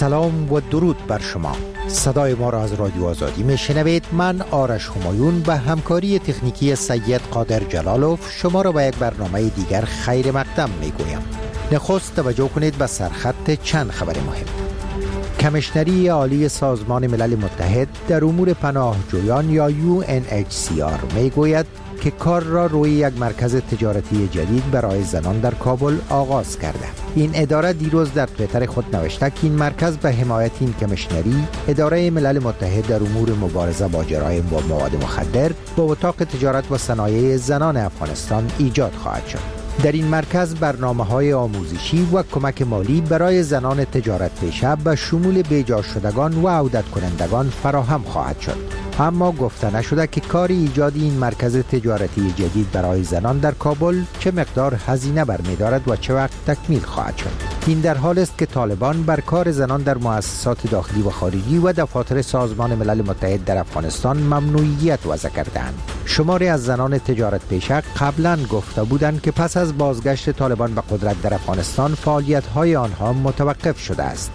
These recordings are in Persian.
سلام و درود بر شما. صدای ما را از رادیو آزادی میشنوید. من آرش همایون به همکاری تکنیکی سید قادر جلالوف شما را به یک برنامه دیگر خیر مقدم میگویم. نخست توجه کنید به سرخط چند خبر مهم. کمیشنری عالی سازمان ملل متحد در امور پناهجویان یا UNHCR میگوید که کار را روی یک مرکز تجارتی جدید برای زنان در کابل آغاز کرده. این اداره دیروز در توییتر خود نوشته که این مرکز به حمایت این کمیشنری اداره ملل متحد در امور مبارزه با جرایم و مواد مخدر با اتاق تجارت و صنایع زنان افغانستان ایجاد خواهد شد. در این مرکز برنامه‌های آموزشی و کمک مالی برای زنان تجارت پیشه به شمول بیجا شدگان و عودت کنندگان فراهم خواهد شد. اما گفته نشده که کار ایجاد این مرکز تجارتی جدید برای زنان در کابل چه مقدار هزینه برمی‌دارد و چه وقت تکمیل خواهد شد. این در حال است که طالبان بر کار زنان در مؤسسات داخلی و خارجی و دفاتر سازمان ملل متحد در افغانستان ممنوعیت وضع کردند. شماری از زنان تجارت پیشه قبلا گفته بودند که پس از بازگشت طالبان به قدرت در افغانستان فعالیت‌های آنها متوقف شده است.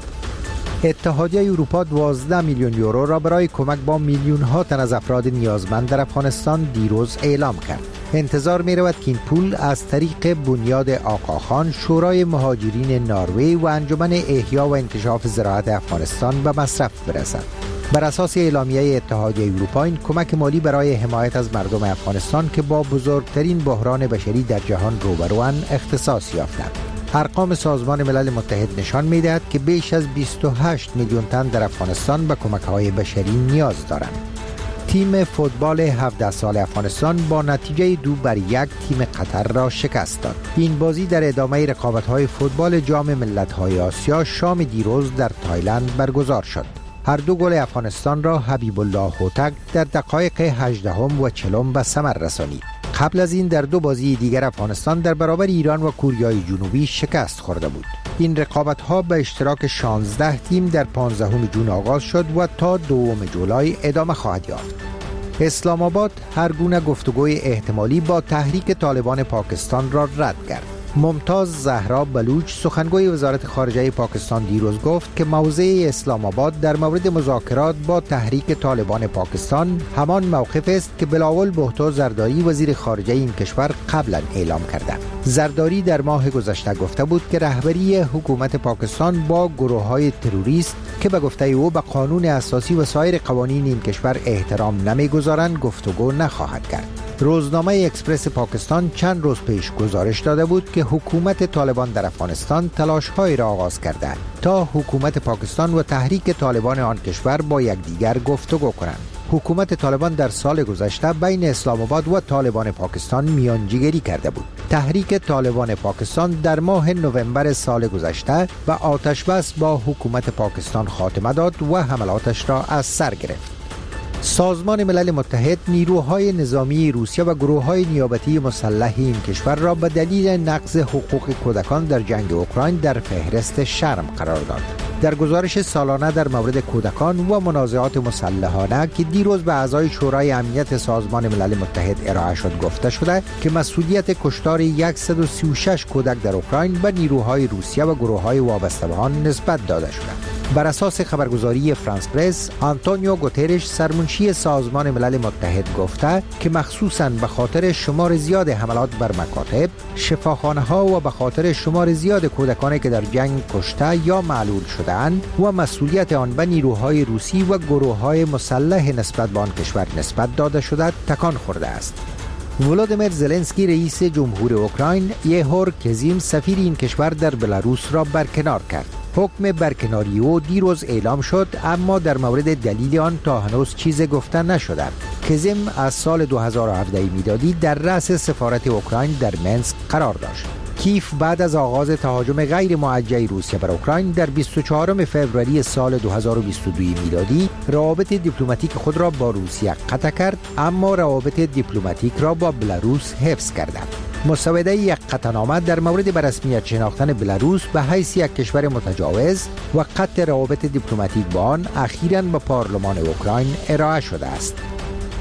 اتحادیه اروپا 12 میلیون یورو را برای کمک با میلیون ها تن از افراد نیازمند در افغانستان دیروز اعلام کرد. انتظار می رود که این پول از طریق بنیاد آقاخان، شورای مهاجرین نروژ و انجمن احیا و انکشاف زراعت افغانستان به مصرف برسد. بر اساس اعلامیه اتحادیه اروپا این کمک مالی برای حمایت از مردم افغانستان که با بزرگترین بحران بشری در جهان روبروان اختصاص یافتند. ارقام سازمان ملل متحد نشان می‌دهد که بیش از 28 میلیون تن در افغانستان به کمک‌های بشری نیاز دارند. تیم فوتبال 17 سال افغانستان با نتیجه 2-1 تیم قطر را شکست داد. این بازی در ادامه رقابت‌های فوتبال جام ملت‌های آسیا شام دیروز در تایلند برگزار شد. هر دو گل افغانستان را حبیب الله هوتک در دقایق 18 و 40 به ثمر رسانید. قبل از این در دو بازی دیگر افغانستان در برابر ایران و کوریای جنوبی شکست خورده بود. این رقابت‌ها به اشتراک 16 تیم در 15 جون آغاز شد و تا 2 جولای ادامه خواهد یافت. اسلام آباد هر گونه گفتگوی احتمالی با تحریک طالبان پاکستان را رد کرد. ممتاز زهرا بلوچ سخنگوی وزارت خارجه پاکستان دیروز گفت که موضع اسلام آباد در مورد مذاکرات با تحریک طالبان پاکستان همان موقف است که بلاول بهتو زرداری وزیر خارجه این کشور قبلا اعلام کرده. زرداری در ماه گذشته گفته بود که رهبری حکومت پاکستان با گروه‌های تروریست که به گفته او به قانون اساسی و سایر قوانین این کشور احترام نمی‌گذارند گفتگو نخواهد کرد. روزنامه اکسپرس پاکستان چند روز پیش گزارش داده بود که حکومت طالبان در افغانستان تلاش‌هایی را آغاز کرده تا حکومت پاکستان و تحریک طالبان آن کشور با یکدیگر گفتگو کنند. حکومت طالبان در سال گذشته بین اسلام آباد و طالبان پاکستان میانجیگری کرده بود. تحریک طالبان پاکستان در ماه نوامبر سال گذشته به آتش‌بس با حکومت پاکستان خاتمه داد و حملاتش را از سر گرفت. سازمان ملل متحد نیروهای نظامی روسیه و گروه‌های نیابتی مسلح این کشور را به دلیل نقض حقوق کودکان در جنگ اوکراین در فهرست شرم قرار داد. در گزارش سالانه در مورد کودکان و منازعات مسلحانه که دیروز به اعضای شورای امنیت سازمان ملل متحد ارائه شد گفته شده که مسئولیت کشتار 136 کودک در اوکراین به نیروهای روسیه و گروه‌های وابسته به آن نسبت داده شده. بر اساس خبرگزاری فرانس پرس، آنتونیو گوترش سرمنشی سازمان ملل متحد گفته که مخصوصاً به خاطر شمار زیاد حملات بر مکاتب، شفاخانه‌ها و به خاطر شمار زیاد کودکانی که در جنگ کشته یا معلول شده‌اند و مسئولیت آن به نیروهای روسی و گروه‌های مسلح نسبت به آن کشور نسبت داده شده تکان خورده است. ولادیمیر زلنسکی رئیس جمهور اوکراین یهور کزیم سفیر این کشور در بلاروس را برکنار کرد. حکم برکناری او دیروز اعلام شد اما در مورد دلیل آن تا هنوز چیز گفته نشده. کزیم از سال 2017 میلادی در رأس سفارت اوکراین در منسک قرار داشت. کیف بعد از آغاز تهاجم غیر موجه روسیه بر اوکراین در 24 فوریه سال 2022 میلادی روابط دیپلماتیک خود را با روسیه قطع کرد اما روابط دیپلماتیک را با بلاروس حفظ کرد. مسوده یک قطعنامه در مورد به رسمیت شناختن بلاروس به حیث یک کشور متجاوز و قطع روابط دیپلماتیک با آن اخیراً به پارلمان اوکراین ارائه شده است.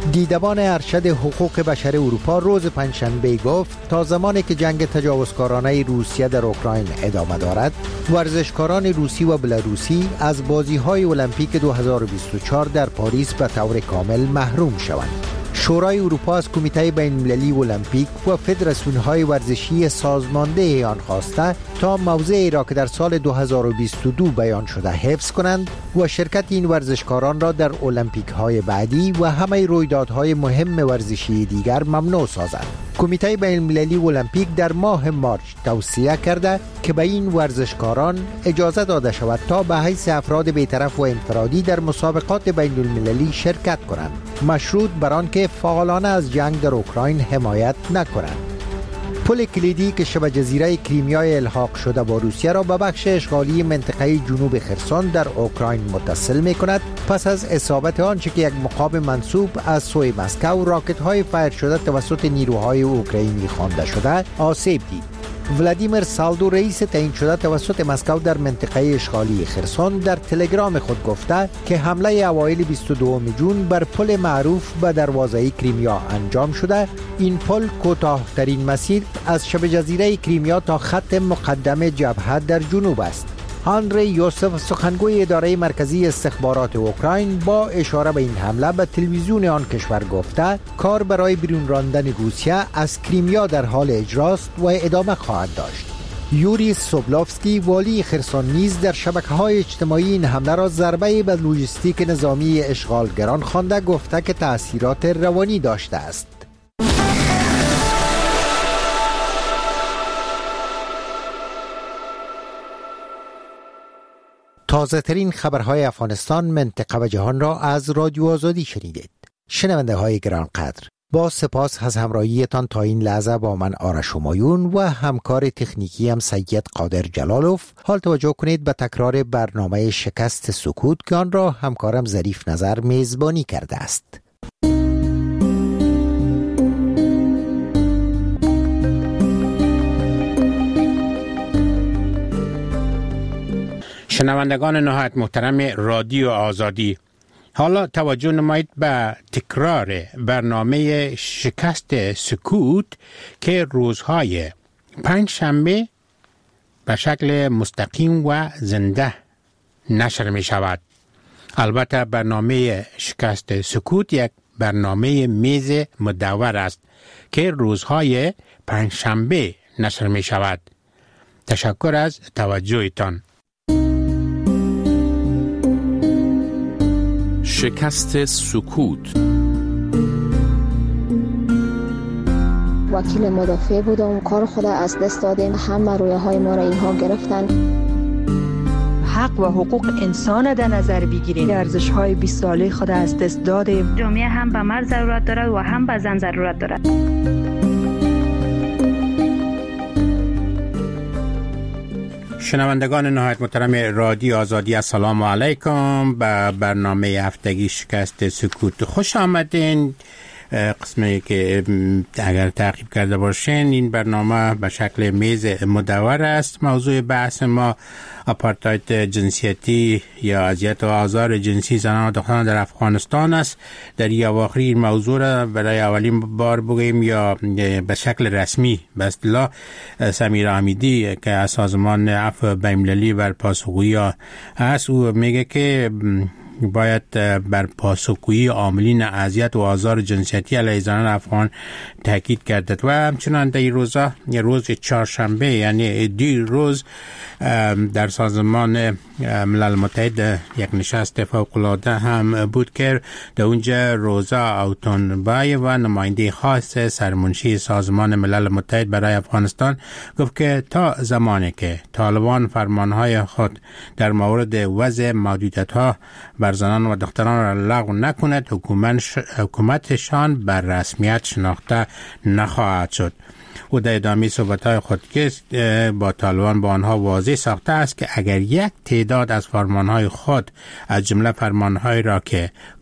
دیدبان ارشد حقوق بشر اروپا روز پنجشنبه گفت تا زمانی که جنگ تجاوزکارانه روسیه در اوکراین ادامه دارد، ورزشکاران روسی و بلاروسی از بازی‌های المپیک 2024 در پاریس به طور کامل محروم شوند. شورای اروپا از کمیته بین‌المللی المپیک و فدراسیون‌های ورزشی سازمانده آن خواسته تا موضعی را که در سال 2022 بیان شده حفظ کنند و شرکت این ورزشکاران را در المپیک‌های بعدی و همه رویدادهای مهم ورزشی دیگر ممنوع سازند. کمیته بین‌المللی المپیک در ماه مارچ توصیه کرده که به این ورزشکاران اجازه داده شود تا به حیث افراد بی‌طرف و انفرادی در مسابقات بین‌المللی شرکت کنند، مشروط بر آنکه فعالانه از جنگ در اوکراین حمایت نکنند. پل کلیدی که شبه جزیره کریمیا الحاق شده با روسیه را به بخش اشغالی منطقه جنوب خرسون در اوکراین متصل می کند پس از اصابت آنچه که یک مقام منسوب از سوی مسکو راکت های فایر شده توسط نیروهای اوکراینی خوانده شده آسیب دید. ولادیمیر سالدو رئیس تعیین شده توسط مسکو در منطقه اشغالی خرسون در تلگرام خود گفته که حمله اوایل 22 جون بر پل معروف به دروازه کریمیا انجام شده. این پل کوتاه‌ترین مسیر از شبه جزیره کریمیا تا خط مقدم جبهه در جنوب است. آندری یوسف سخنگوی اداره مرکزی استخبارات اوکراین با اشاره به این حمله به تلویزیون آن کشور گفته کار برای بیرون راندن روسیه از کریمیا در حال اجراست و ادامه خواهد داشت. یوری سوبلوفسکی والی خرسون نیز در شبکه‌های اجتماعی این حمله را ضربه به لوجستیک نظامی اشغالگران خوانده گفته که تأثیرات روانی داشته است. تازه ترین خبرهای افغانستان، منطقه و جهان را از رادیو آزادی شنیدید. شنونده های گرانقدر، با سپاس از همراهیتان تا این لحظه با من آرش همایون و همکار تکنیکی هم سید قادر جلالوف. حال توجه کنید به تکرار برنامه شکست سکوت که آن را همکارم ظریف نظر میزبانی کرده است. شنوندگان نهایت محترم رادیو آزادی، حالا توجه نمایید به تکرار برنامه شکست سکوت که روزهای پنجشنبه به شکل مستقیم و زنده نشر می شود. البته برنامه شکست سکوت یک برنامه میز مدور است که روزهای پنجشنبه نشر می شود. تشکر از توجهتان. شکست سکوت. وکیل مدافع بودم، کار خود از دست دادیم، همه رویاهای ما را اینها گرفتن. حق و حقوق انسان در نظر بگیریم، ارزش‌های 20 ساله خود از دست دادیم. جامعه هم به مرد ضرورت دارد و هم به زن ضرورت دارد. شنوندگان نهایت محترم رادیو آزادی، السلام علیکم. به برنامه هفتگی شکست سکوت خوش آمدین. قسمی که اگر تعقیب کرده باشین، این برنامه به شکل میز مدور است. موضوع بحث ما آپارتاید جنسیتی یا اذیت و آزار جنسی زنان و دختران در افغانستان است. در این اواخر این موضوع را برای اولین بار بگوییم یا به شکل رسمی به اصطلاح سمیر حمیدی که از سازمان عفو بین‌المللی بر پاسخگویی است، او میگه که باید بر پاسخگویی عاملین اذیت و آزار جنسیتی علیه زنان افغان تاکید کرد و همچنان در این روزا، روز چهارشنبه یعنی دیروز، در سازمان ملل متحد یک نشست فوق‌العاده هم بود که در اونجا روزا اوتونبای و نماینده خاص سرمنشی سازمان ملل متحد برای افغانستان گفت که تا زمانی که طالبان فرمانهای خود در مورد وضع محدودیت‌ها بر زنان و دختران را لغو نکند، حکومتشان بر رسمیت شناخته نخواهد شد. او در ادامه صحبت‌های خود که با طالبان با آنها واضح ساخته است که اگر یک تعداد از فرمانهای خود از جمله فرمانهایی را که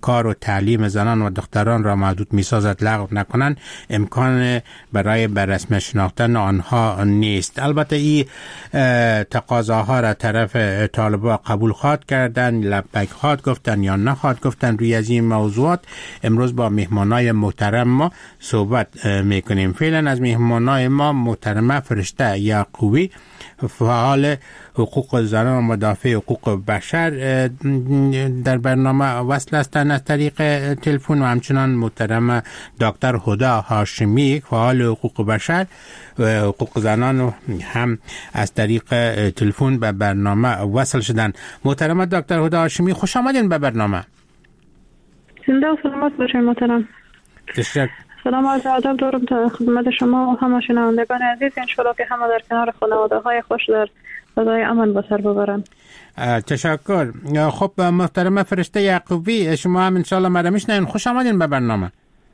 کار و تعلیم زنان و دختران را محدود می‌سازد لغو نکنند، امکان برای بررسمی شناختن آنها نیست. البته این تقاضاها را طرف طالبان قبول خواهد کردن، لبیک خواهد گفتن یا نخواهد گفتن. روی از این موضوعات امروز با مهمانای محترم ما صحبت میکنیم. فعلا از مهمانای ما محترمه فرشته یعقوبی، فعال حقوق زنان و مدافع حقوق بشر، در برنامه وصل هستند از طریق تلفن، و همچنان محترم دکتر هدی هاشمی، فعال حقوق بشر و حقوق زنان هم از طریق تلفن به برنامه وصل شدن. محترم دکتر هدی هاشمی، خوش آمدین به برنامه. زنده و سلامت باشین محترم. تشکر. سلام عرض ادب دارم تا خدمت شما و همه شنوندگان عزیز. انشالله که همه در کنار خانواده های خوش در فضای امن به سر ببرن. تشکر. خب محترم فرشته یعقوبی، شما هم انشالله مرا میشنوین. خوش آمدین به برنامه.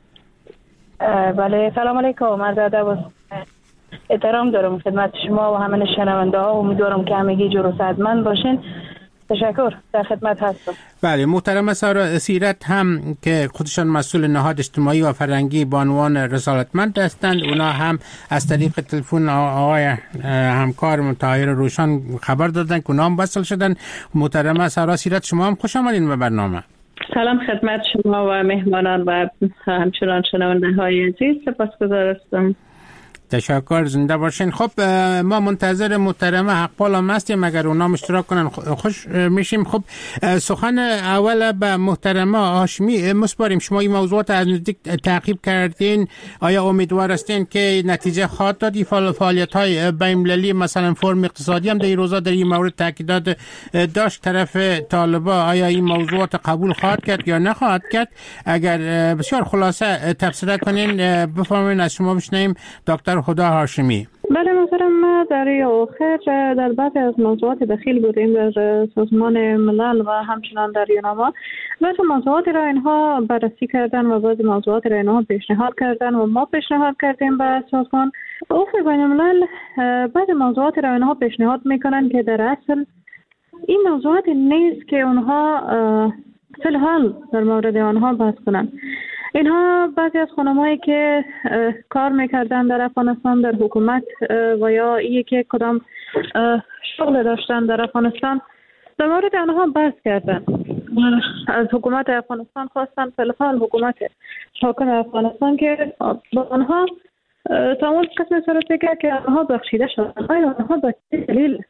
بله، سلام علیکم. عرض ادب و احترام دارم خدمت شما و همه شنونده ها. امیدوارم که همگی جور و صحتمند باشین. تشکر، در خدمت هستم. بله، محترم سیرت هم که خودشان مسئول نهاد اجتماعی و فرهنگی به عنوان رسالتمند هستند، اونا هم از طریق تلفن آقای همکار طاهر روشن خبر دادن که اونا هم وصل شدن. محترم سیرت، شما هم خوش آمدین به برنامه. سلام خدمت شما و مهمانان و همچنان شنونده های عزیز. سپاسگزار هستم. تشکر، زنده باشین. خب ما منتظر محترمه حقپال هم هستیم، اگر اونا اشتراک کنن خوش میشیم. خب سخن اول به محترمه هاشمی مسپاریم. شما این موضوعات از نزدیک تعقیب کردین، آیا امیدوار هستین که نتیجه خواهد داد؟ فعالیت های بین‌المللی مثلا فرم اقتصادی هم در این روزا در این مورد تاکیدات داشت طرف طالبان. آیا این موضوعات قبول خواهد کرد یا نخواهد کرد؟ اگر بسیار خلاصه تفسیر کنین بفرمایید، از شما بشنویم دکتر هدی هاشمی. بله محترم، ما در آخر در بعضی از موضوعات دخیل بودیم در سازمان ملل و همچنان در یوناما. بعضی موضوعات را اینها بررسی کردن و بعضی موضوعات را اینها پیشنهاد کردن و ما پیشنهاد کردیم به سازمان. به افق بین الملل بعضی موضوعات را اینها پیشنهاد میکنن که در اصل این موضوعات نیست که اونها فی الحال در مورد آنها بحث کنن. اینها بعضی از خانمایی که کار میکردن در افغانستان در حکومت و یا یکی کدام شغل داشتن در افغانستان، در مورد آنها بحث کردن. از حکومت افغانستان خواستن، فی الحال حکومت حاکم افغانستان، که با آنها تعامل قسم صورت بگه که آنها بخشیده شدن. آیا آنها به دلیل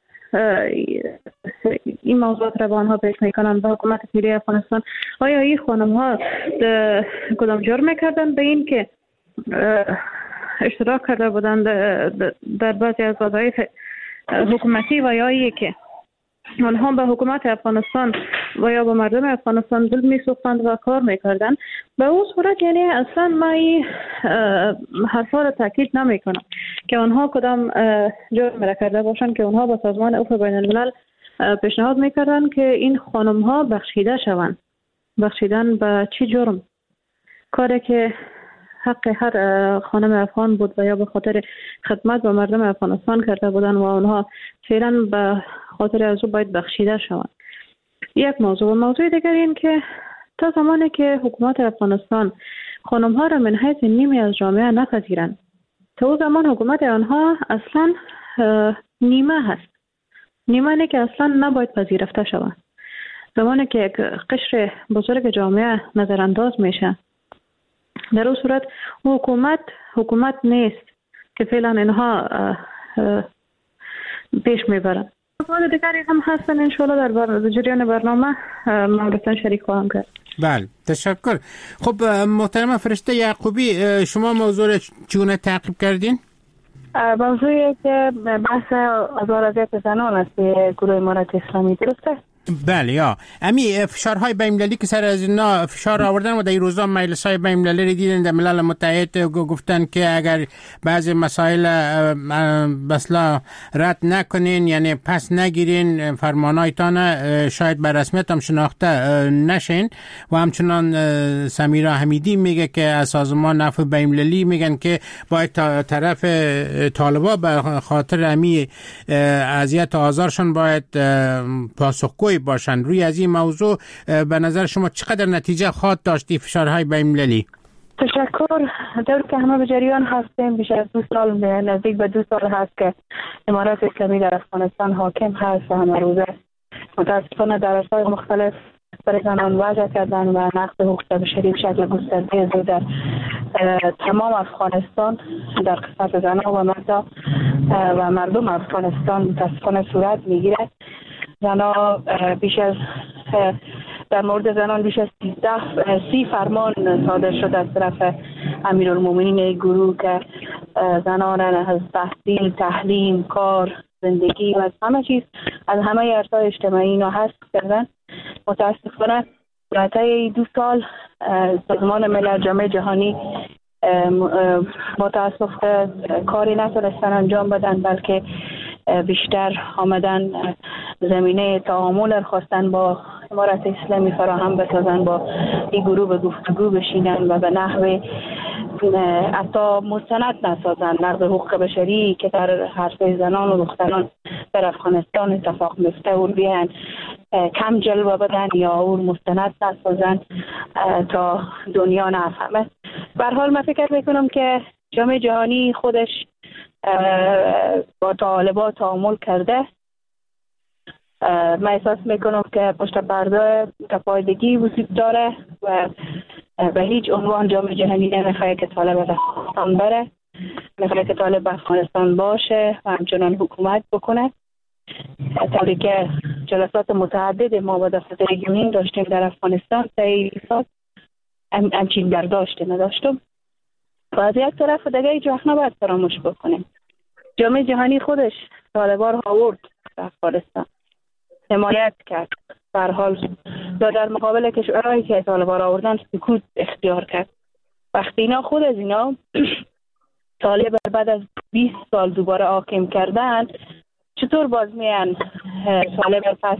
این موضوعات را با آنها پیش میکنن به حکومت فعلی افغانستان؟ آیا این خانم ها کدام جرم کردن به این که اشتراک کرده بودند در بعضی از وظایف حکومتی، و یا ای که آنها به حکومت افغانستان و یا به مردم افغانستان دل میسوختند و کار میکردند؟ به اون صورت یعنی اصلا ما این حرفا را تاکید نمیکنم که آنها کدام جرم را کرده باشند که آنها به سازمان عفو بین الملل پیشنهاد میکردن که این خانم ها بخشیده شوند. بخشیدن به چی جرم؟ کاری که حق هر خانم افغان بود و یا به خاطر خدمت به مردم افغانستان کرده بودن و آنها فعلا به خاطر از او باید بخشیده شوند. یک موضوع دیگر این که تا زمانی که حکومت افغانستان خانم ها را من حیث نیمی از جامعه نپذیرند، تا او زمان حکومت آنها اصلا نیمه هست. نیمه نه که اصلا نباید پذیرفته شوند. زمانی که یک قشر بزرگ جامعه نظرانداز میشه، در اون صورت حکومت نیست که فعلا اینها پیش میبرن. موضوع دیگری هم هستن انشاءالله در جریان برنامه موردتان شریک خواهم کرد. بله، تشکر. خب محترم فرشته یعقوبی، شما موضوع را چگونه تعقیب کردین؟ موضوعی که بحث آزار اذیت زنان است به گروه امارت اسلامی، درسته؟ بله، یا امی فشارهای بین‌المللی که سر از اینا فشار آوردن و در این روزا مجلس‌های بین‌المللی رو دیدن، در ملل متحد گفتن که اگر بعضی مسائل بسلا رد نکنین، یعنی پس نگیرین، فرمانایتان شاید به رسمیت هم شناخته نشین. و همچنان سمیرا حمیدی میگه که از سازمان عفو بین‌المللی میگن که باید طرف طالبان به خاطر امی اذیت و آزارشون باید پاسخگوی باشند. روی از این موضوع به نظر شما چقدر نتیجه خواهد داشت فشارهای بین‌المللی؟ تشکر. در که همه به جریان هستیم، بیش از 2 سال، نزدیک به 2 سال هست که امارات اسلامی در افغانستان حاکم هست و همه روزه متاسفانه در اصلاح مختلف برای زنان وضع کردن و نقض حقوق بشری به شکل گسترده در تمام افغانستان در قسمت زنان و مردا و مردم افغانستان متاسفانه صورت میگیره. زنان بیش از در مورد زنان بیش از 30 فرمان صادر شده از طرف امیرالمومنین گروه که زنان از تحصیل، تعلیم، کار، زندگی و از همه چیز، از همه ارزهای اجتماعی اینا حذف کردن. متاسفانه طی 2 سال سازمان ملل، جامعه جهانی متاسف کاری نتونستن انجام بدن، بلکه بیشتر آمدن زمینه تعامل خواستن با امارات اسلامی فراهم بسازن، با این گروه به گفتگو بشینن و به نحو حتی مستند نسازن نقض حقوق بشری که در حرفه زنان و دختران در افغانستان اتفاق میفته اون بیان کم جلوه بدن یا اون مستند نسازن تا دنیا نفهمه. به هر حال من فکر میکنم که جامعه جهانی خودش با طالبان تعامل کرده. من احساس میکنم که پشت پرده تفاوتگی وجود داره و به هیچ عنوان جامعه جهانی نمیخواد که طالب به افغانستان بره، نمیخواد که طالب به افغانستان باشه و همچنان حکومت بکنه. طوری که جلسات متعدد ما با دفتر ریگیونین داشتیم در افغانستان طی سال همچین برداشت نداشتم. و از یک طرف دیگه هیچ وقت نباید فراموش بکنیم جامعه جهانی خودش طالبان را آورد به افغانستان، حمایت کرد، به هر حال در مقابل کشورهایی که طالبان را آوردن سکوت اختیار کرد. وقتی اینا خود از اینا طالب بعد از 20 سال دوباره حاکم کردن، چطور باز میان طالب پس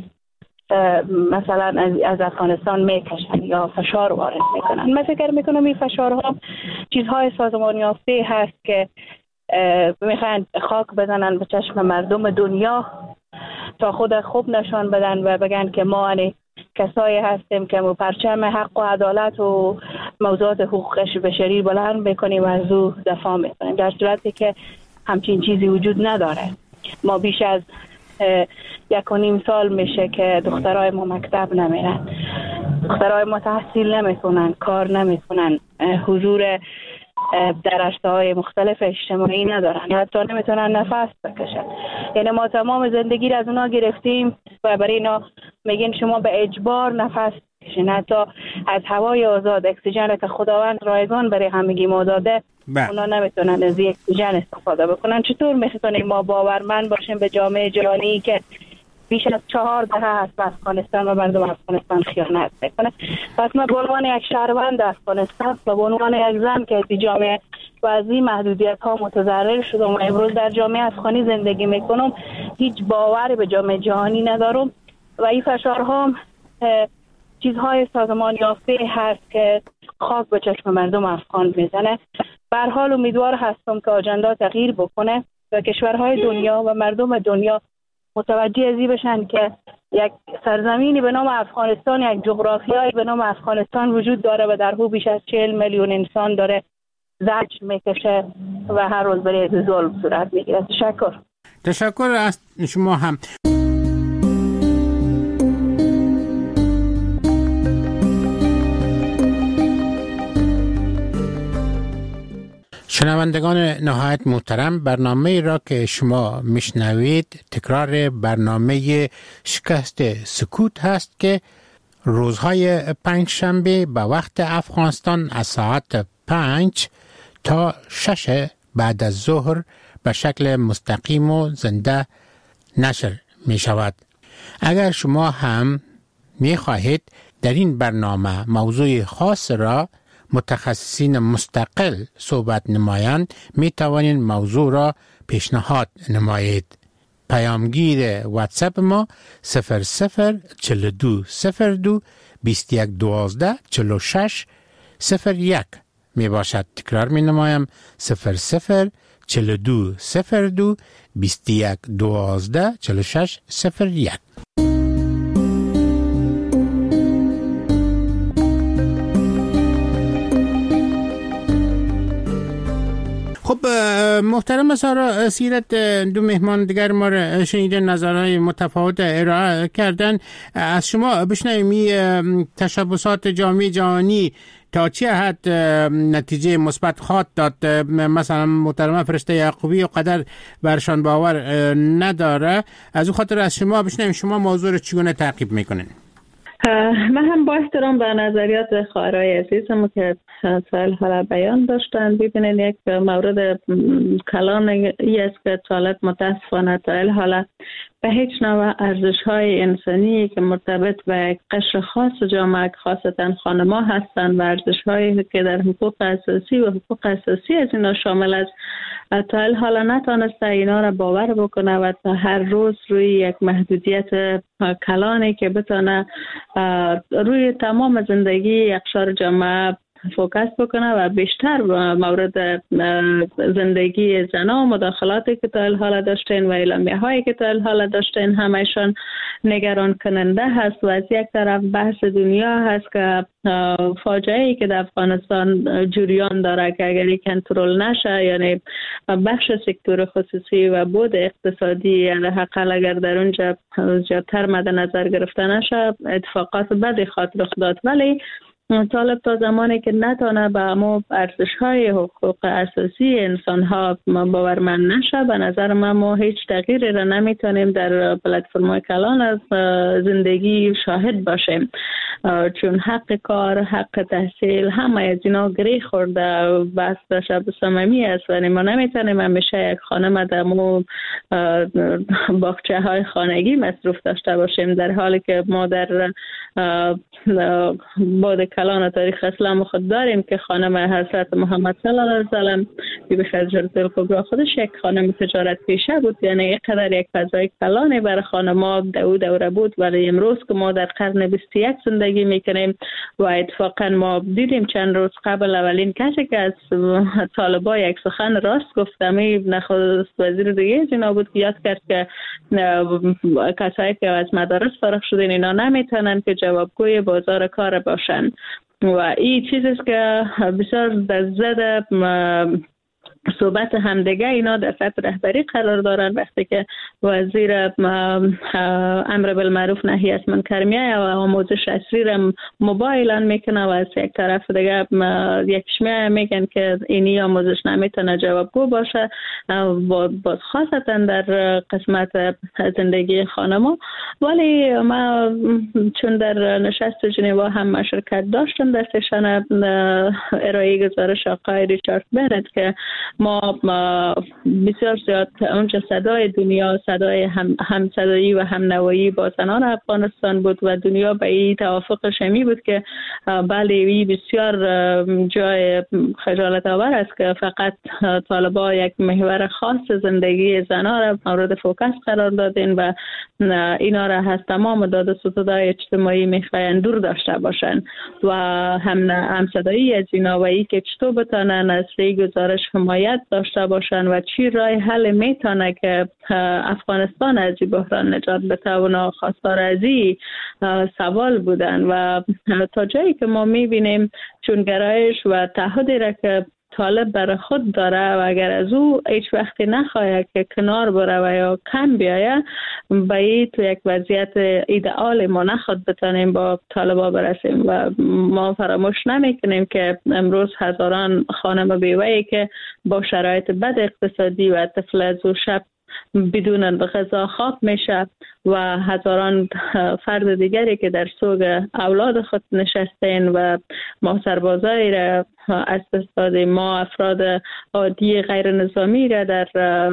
مثلا از افغانستان میکشن یا فشار وارد میکنن؟ من فکر میکنم این فشارها چیزهای سازمان یافته هست که میخوان خاک بزنن به چشم مردم دنیا تا خود خوب نشان بدن و بگن که ما کسایی هستیم که پرچم حق و عدالت و موضوعات حقوق بشری بلند میکنیم و از او دفاع میکنیم، در صورتی که همچین چیزی وجود نداره. ما بیش از 1.5 سال میشه که دخترای ما مکتب نمیرن، دخترای ما تحصیل نمیکنن، کار نمیکنن، حضور در رشته‌های مختلف اجتماعی ندارن، حتی نمیتونن نفس بکشن. یعنی ما تمام زندگی را از اونا گرفتیم و برای اینا میگین شما به اجبار نفس بکشین، حتی از هوای آزاد، اکسیژن که خداوند رایگان برای همگی ما داده، اونا نمیتونن از اکسیژن استفاده بکنن. چطور میتونیم ما باورمند باشیم به جامعه جهانی که بیش از 4 دهه هست به افغانستان و مردم افغانستان خیانت میکنه؟ پس من به عنوان یک شهروند افغانستان و به عنوان یک زن که از جامعه و از این محدودیت ها متضرر شدم و امروز در جامعه افغانی زندگی میکنم، هیچ باوری به جامعه جهانی ندارم و این فشارها چیزهای سازمان یافته هست که خاک به چشم مردم افغان میزنه. به هر حال امیدوار هستم که آجندا تغییر بکنه و کشورهای دنیا و مردم دنیا متوجه ازی بشن که یک سرزمینی به نام افغانستان، یک جغرافیایی به نام افغانستان وجود داره و در او بیش از 40 میلیون انسان داره زجر میکشه و هر روز برای ظلم صورت میگیره. تشکر از شما هم. شنوندگان نهایت محترم، برنامه را که شما میشنوید تکرار برنامه شکست سکوت هست که روزهای 5 شنبه به وقت افغانستان از ساعت 5 تا 6 بعد از ظهر به شکل مستقیم و زنده نشر می شود. اگر شما هم می خواهید در این برنامه موضوع خاص را متخصصین مستقل صحبت نمایند، می توانید موضوع را پیشنهاد نمایید. پیامگیر واتساپ ما 004202 2112 46 01 می باشد. تکرار می نمایم 004202 2112 46 01. خب محترم سارا سیرت، دو مهمان دیگر ما را شنیدن، نظرهای متفاوت ارائه کردن. از شما بشنویم تشبسات جامعه جهانی تا چه حد نتیجه مثبت خواهد داد. مثلا محترمه فرشته یعقوبی و قدر برشان باور نداره. از او خاطر از شما بشنویم شما موضوع رو چگونه تعقیب میکنین؟ من هم با احترام به نظریات خواهرای عزیزم که سال حالا بیان داشتن، ببینید یک مورد کلان ای است که طالب متاسفانه تا حالا به هیچ نوع ارزش‌های انسانی که مرتبط به قشر خاص جامعه خاصتا خانم‌ها هستند و ارزش‌هایی که در حقوق اساسی و حقوق اساسی از اینا شامل است، تا حالا نتونسته اینا را باور بکنه و تا هر روز روی یک محدودیت کلانی که بتونه روی تمام زندگی اقشار جامعه فوکس بکنه و بیشتر مورد زندگی زنان و مداخلاتی که تا حالا داشتین و اعلامیه هایی که تا حالا داشتین همشان نگران کننده هست. و از یک طرف بحث دنیا هست که فاجعه ای که در افغانستان جریان داره که اگر کنترل نشه، یعنی بخش سکتور خصوصی و بود اقتصادی حداقل اگر در اونجا زیادتر مد نظر گرفته نشه، اتفاقات بدی خواهد رخ داد. ولی طالب تا زمانی که نتونه به ما ارزش‌های حقوق اساسی انسان‌ها باورمند نشه، به نظر من ما هیچ تغییری را نمیتونیم در پلتفرم‌های کلان از زندگی شاهد باشیم، چون حق کار، حق تحصیل، همه از اینا گره خورده و بحث شب صمیمی است و ما نمیتونیم همیشه یک خانم در مو باغچه‌های خانگی مصروف داشته باشیم، در حالی که ما در بعد کلان تاریخ اسلام خود داریم که خانم حضرت محمد صلی الله علیه و سلم بیبی خدیجه الکبری خودش یک خانم تجارت پیشه بود، یعنی یک قدر یک فضای کلانی برای خانم‌ها دوره بود. ولی امروز که ما در قرن 21 زندگی میکنیم و اتفاقا ما دیدیم چند روز قبل اولین کسی که از طالبا یک سخن راست گفتم نخست وزیر دیگه اینا بود که یاد کرد که کسایی که از مدارس فارغ شدن اینا نمیتونن که جوابگوی بازار کار باشن و این چیزیست که بسیار در ضد صحبت همدیگه اینا در سطح رهبری قرار دارن. وقتی که وزیر امر بالمعروف نهی از منکر میایه و آموزش عصری را موبایلان میکنه و از یک طرف دیگه یکیش میگن که اینی آموزش نمیتونه جوابگو باشه، خاصتا در قسمت زندگی خانما. ولی ما چون در نشست ژنوا هم مشارکت داشتم در سشن ارائه گزارش آقای ریچارد بنت که ما بسیار زیاد اونجا صدای دنیا، صدای همصدایی و همنوایی با زنان افغانستان بود و دنیا به این توافق شمی بود که بله این بسیار جای خجالت آور است که فقط طالبا یک محور خاص زندگی زنان را مورد فوکس قرار دادین و اینا را از تمام داد و ستدهای اجتماعی میخواین دور داشته باشن و همصدایی از اینا و ای که چطور بتانن از گزارش حمایت داشته باشن و چی راه حل میتونه که افغانستان از این بحران نجات بتونه. خواستار از این سوال بودن و تا جایی که ما میبینیم چون گرایش و تعهدی را که طالب برای خود داره و اگر از او هیچ وقتی نخواهد که کنار بره و یا کم بیایه به این تو یک وضعیت ایدئال ما نخواد بتانیم با طالبا برسیم و ما فراموش نمیکنیم که امروز هزاران خانم بیوه‌ای که با شرایط بد اقتصادی و طفل از او شب بدون به غذا خواب میشه و هزاران فرد دیگری که در سوگ اولاد خود نشستین و ما سربازایی را از دست دادیم، ما افراد عادی غیر نظامی را در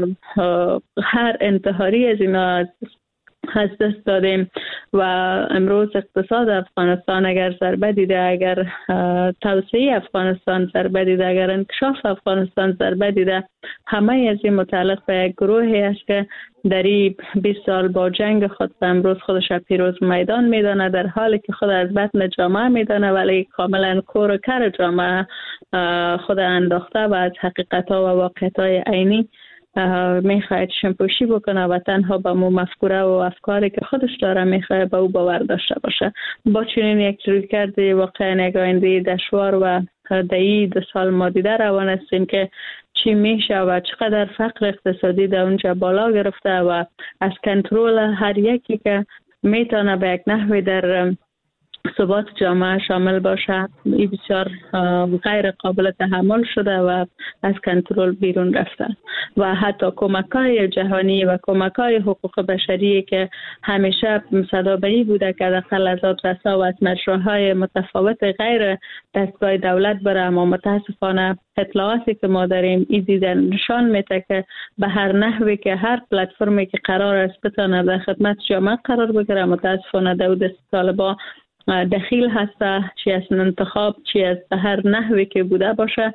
هر انتحاری از اینا از دست دادیم و امروز اقتصاد افغانستان اگر ضربه دیده، اگر توسعه افغانستان ضربه دیده، اگر انکشاف افغانستان ضربه دیده، همه از این متعلق به یک گروهی است که در این 20 سال با جنگ خود امروز خودش پیروز میدان میدانه، در حالی که خود از بطن جامعه میدانه ولی کاملا کور و کر جامعه خود انداخته و از حقیقت‌ها و واقعیت‌های عینی میخواهد شمپوشی بکنه و تنها با مو مفکوره و افکاری که خودش داره میخواهد به او باور داشته باشه. با چنین یک رویکرد واقعا یک آینده دشوار و دهی 2 سال ما دیده روان هستیم که چی میشه و چقدر فقر اقتصادی در اونجا بالا گرفته و از کنترل هر یکی که میتونه به یک نحوی در ثبات جامعه شامل باشه این بسیار غیر قابل تحمل شده و از کنترل بیرون رفته و حتی کمک‌های جهانی و کمک‌های حقوق بشری که همیشه صدابه‌ای بوده که داخل از آدرس‌ها و از مجراهای متفاوت غیر دستگاه دولت بره، اما متاسفانه اطلاعاتی که ما داریم این دیدن نشان میده که به هر نحوی که هر پلتفرمی که قرار است بتونه در خدمت جامعه قرار بگیره متاسفانه دست طالبان دخیل هسته، چی از انتخاب چی از به هر نحوی که بوده باشه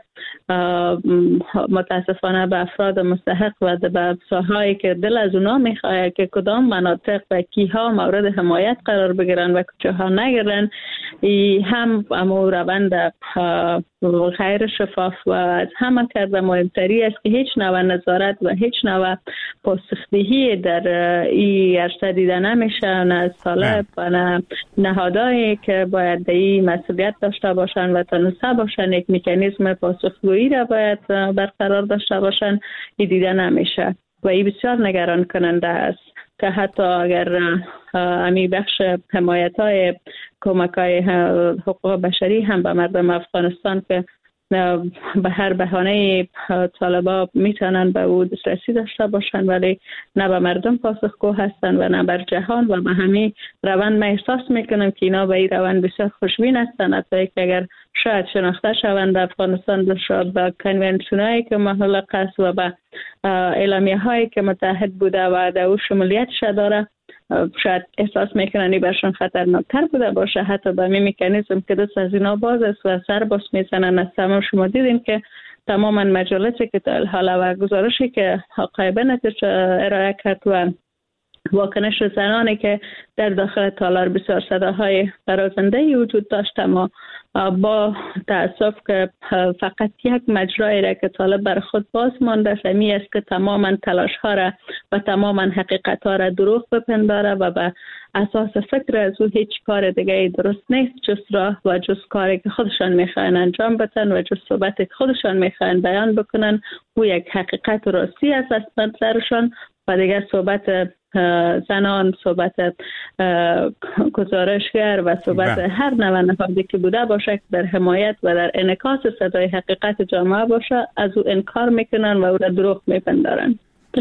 متاسفانه به افراد مستحق و به ساحهایی که دل از اونا میخواه که کدام مناطق و کیها مورد حمایت قرار بگیرن و کجاها نگیرن هم امو روند غیر شفاف و از همه کرده مهمتری است که هیچ نوع نظارت و هیچ نوع پاسخدهی در این عرصه دیده نمیشه، نه از طالب و نه نهادهایی که باید این مسئولیت داشته باشن و تناسب باشن یک مکانیزم پاسخگویی را باید برقرار داشته باشن این دیده نمیشه و این بسیار نگران کننده است که حتی اگر امی بخش حمایت های کمک های حقوق بشری هم به مردم افغانستان که به هر بهانه طالبا میتونن به او دسترسی داشته باشن ولی نه به مردم پاسخگو هستن و نه بر جهان و به همین روند من احساس میکنم که اینا به این روند بسیار خوشبین هستن حتی که اگر شاید شناخته شوند افغانستان شاید به کنونسیون هایی که محلق است و به اعلامیه هایی که متحد بوده و در او شمولیتش داره شاید احساس میکنن برشان خطرناکتر بوده باشه حتی به این مکانیزم که دست از اینا باز است و سر باز میزنن. از تمام شما دیدیم که تماما مجالسی که تا حالا و گزارشی که آقای بنت ارائه کرد و واکنش زنانی که در داخل تالار بسیار صداهای برازنده‌ای وجود داشت، اما با تأسف که فقط یک مجرایی را که طالب بر خود باز مانده سمی است که تماما تلاش ها را و تماما حقیقت ها را دروغ بپنداره و به اساس فکر از او هیچ کار دیگه درست نیست جز راه و جز کاری که خودشان میخواین انجام بدن و جز صحبتی که خودشان میخواین بیان بکنن او یک حقیقت راستی است از نظرشان و دیگه صحبت زنان، صحبت گزارشگر و صحبت هر نوع نهادی که بوده باشه که در حمایت و در انعکاس صدای حقیقت جامعه باشه از او انکار میکنن و او را دروغ میپندارن.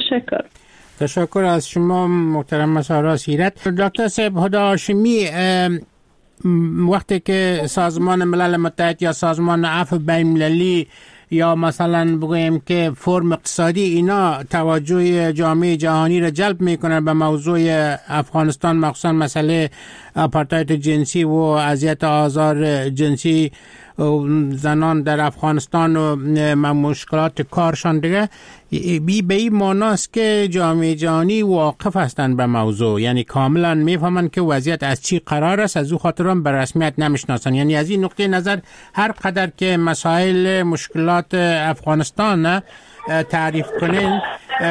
تشکر از شما محترم مسارا سیرت. دکتر صاحب هدا هاشمی، وقتی که سازمان ملل متحد یا سازمان عفو بین المللی یا مثلا بگوییم که فرم اقتصادی اینا توجه جامعه جهانی را جلب میکنن به موضوع افغانستان، مخصوصا مسئله آپارتاید جنسی و اذیت آزار جنسی زنان در افغانستان و مشکلات کارشان دیگه، به این معناست که جامعه جهانی واقف هستند به موضوع، یعنی کاملا میفهمن که وضعیت از چی قرار است، از او خاطرم به رسمیت نمیشناسن. یعنی از این نقطه نظر هر قدر که مسائل مشکلات افغانستان تعریف کنین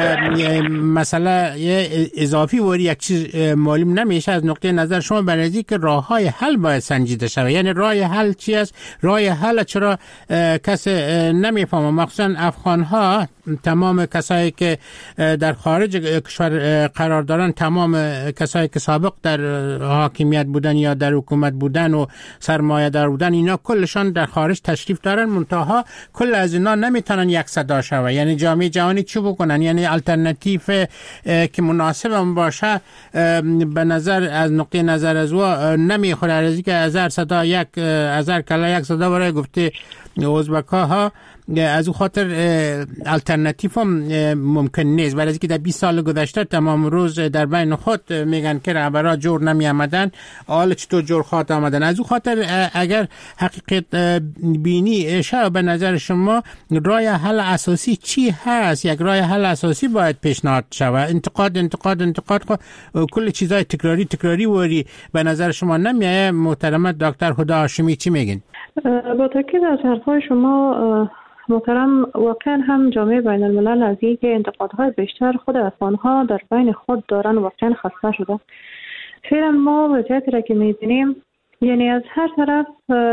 مسئله اضافی وری یک چیز معلوم نمیشه. از نقطه نظر شما برای که راه های حل باید سنجیده شود، یعنی راه حل چی است؟ راه حل چرا کس نمیفهمه، مخصوصا افغان ها، تمام کسایی که در خارج کشور قرار دارن، تمام کسایی که سابق در حاکمیت بودن یا در حکومت بودن و سرمایه دار بودن، اینا کلشان در خارج تشریف دارن، منتها کل از اینا نمیتونن یک صدا شوه. یعنی جامعه جهانی چی بکنن؟ یعنی الटरनेटिव که مناسب باشه به نظر از نقطه نظر از او نمیخوره. از که هزار صدا یک هزار کلا یک صدا برای گفته ازبک‌ها ها، از او خاطر الटरनेटिव هم ممکن نیست. برای که در 20 سال گذشته تمام روز در بین خود میگن که رهبرا جور نمی آمدن، حالا چطور جور خواهد آمدن. از او خاطر اگر حقیقت بینی شد به نظر شما راه حل اساسی چی هست؟ یک راه حل اساسی باید پیشنهاد شود. انتقاد کل چیزای تکراری وری به نظر شما نمیایه؟ محترم دکتر هدا هاشمی چی میگین؟ با تاکید از حرفای شما محترم، واقعا هم جامعه بین الملل از اینکه انتقادهای بیشتر خود افغانها در بین خود دارن واقعا خسته شده. فعلا ما وضعیتی را که میبینیم، یعنی از هر طرف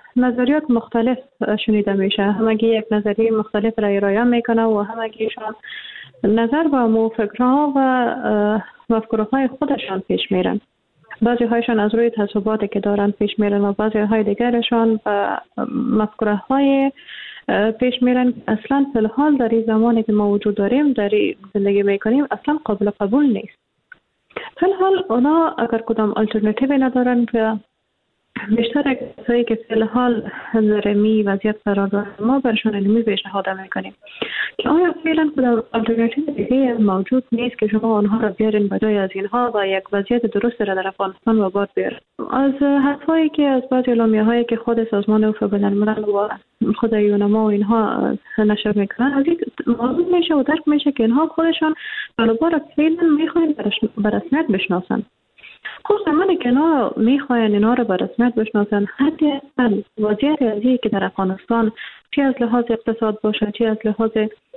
نظریات مختلف شنیده میشه. همگی یک نظریه مختلف را ارائه میکنه و همگیشان نظر به مو فکرها و مفکورهای خودشان پیش میرن. بعضی هایشان از روی تعصباتی که دارن پیش میرن و بعضی های دیگرشان به مفکوره های پیش میرن اصلا فی الحال در این زمانی که ما وجود داریم در زندگی میکنیم اصلا قابل قبول نیست. فی الحال اونا اگر کدام الٹرناتیوی ندارن که بیشتر کسایی که فی الحال در می وضعیت قرار دارن ما برشان علمی پیشنهاد میکنیم که آیا فعلا کدام الٹرناتیو دیگه موجود نیست که شما آنها را بیارین بجای از اینها و یک وضعیت درست را در افغانستان و باد بیارین. از حرفایی که از بعضی اعلامیه‌هایی که خود سازمان عفو بین‌الملل و خود یونما و اینها نشر میکنن از این معلوم میشه و درک میشه که اینها خودشان طالبان فعلا میخواین به رسمیت بشناسن. خب زمانی که اینا میخواین اینا رو به رسمیت بشناسن حتی وضعیت ازی که در افغانستان چی از لحاظ اقتصاد باشه چی از لحاظ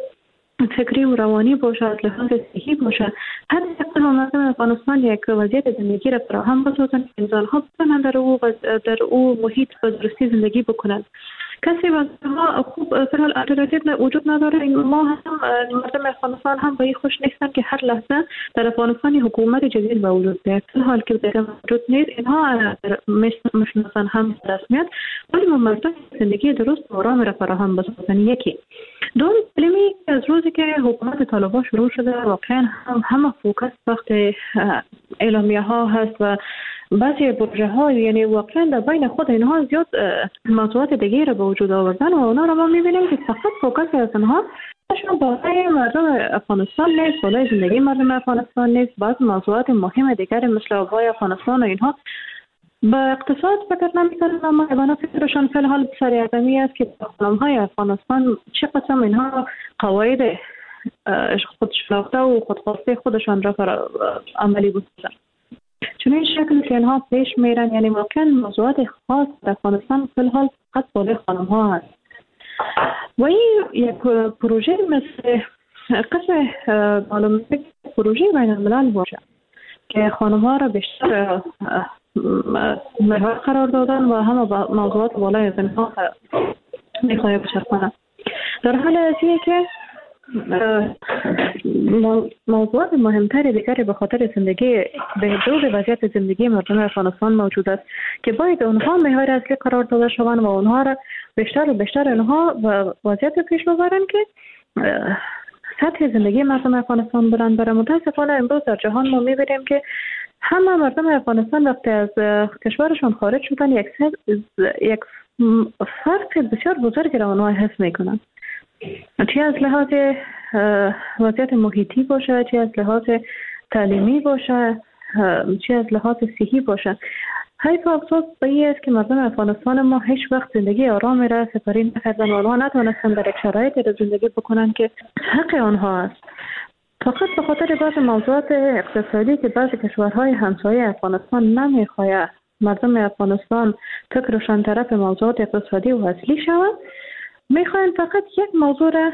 فکری و روانی باشه از لحاظ صحی باشه حتی اقتصاد مردم افغانستان یک وضعیت زندگی را فراهم بسازن که انسان‌ها بتونن در او محیط به درستی زندگی بکنن. کسی ما خوب فعلا الٹرناتیو وجود نداره. ما هم مردم افغانستان هم به این خوش نیستن که هر لحظه در افغانستان حکومت جدید به وجود بیاد. در حالی که دیگه وجود نیست اینها میشناسن هم رسمیت ولی مردم زندگی درست و آرام را فراهم بسازن. یکی دوم علمی از روزی که حکومت طالبان شروع شده واقعا همه فوکس وقت اعلامیه ها هست و بعضی پروژه ها یعنی واقعا در بین خود اینها زیاد موضوعات دیگه را به وجود آوردن و اونا را ما میبینیم که فقط فوکس از اینها شما بالای مردم افغانستان نیست، بالای زندگی مردم افغانستان نیست. بعض موضوعات مهم دیگر مثل آبهای افغانستان و اینها با اقتصاد فکر نمی‌کنن اما ایوانا فکرشان فی الحال سرگرمی است که خانم‌های افغانستان چه قسم اینها قواعد خودشناخته و خودخواسته خودشان را عملی بسازن. چون این شکل که اینها پیش میرن یعنی واقعا موضوعات خاص در افغانستان فی الحال فقط بالای خانم‌ها هست. و این یک پروژه مثل قسم معلومه پروژه بین الملل باشه که خانم‌ها را بیشتر محور قرار دادن و همه موضوعات بالای از اینها میخواه بچرخانه. در حال ازیه که موضوعات مهمتری دیگری به خاطر زندگی بهبود وضعیت زندگی مردم افغانستان موجود است که باید اونها محور اصلی قرار داده شوند و اونها را بیشتر و بیشتر اونها وضعیت پیش ببرن که سطح زندگی مردم افغانستان برند بره. متاسفانه امروز در جهان ما میبینیم که همه مردم افغانستان وقتی از کشورشان خارج شدن یک فرق بسیار بزرگی را اونها حس میکنن، چی از لحاظ وضعیت محیطی باشه، چی از لحاظ تعلیمی باشه، چی از لحاظ صحی باشه. حیف افسوس به این است که مردم افغانستان ما هیچ وقت زندگی آرامی را سپری نکردن و آنها نتوانستن در یک شرایطی را زندگی بکنن که حق آنها است. فقط به خاطر بعض موضوعات اقتصادی که بعضی کشورهای همسایه افغانستان نمیخواه مردم افغانستان فکرشان طرف موضوعات اقتصادی و اصلی شود، میخواین فقط یک موضوع را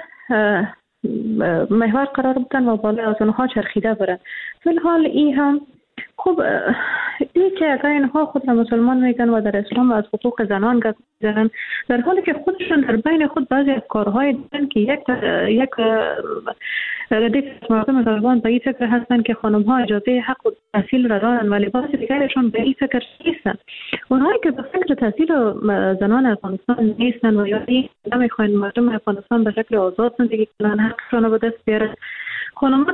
محور قرار بدن و بالای از اونها چرخیده بره. فی الحال این هم خب این که اگر اینها خود را مسلمان میگن و در اسلام و از حقوق زنان گپ میزنن در حالی که خودشون در بین خود بعضی افکارهای دارن که یک ردیف مردم طالبان به این فکر هستن که خانم‌ها اجازه حق و تحصیل را دارن ولی بعضی دیگرشون به این فکر نیستن. اونهایی که به فکر تحصیل زنان افغانستان نیستن و یا نمیخواین مردم افغانستان به شکل آزاد زندگی کنن، حقشون رو به دست بیارن، خانم‌ها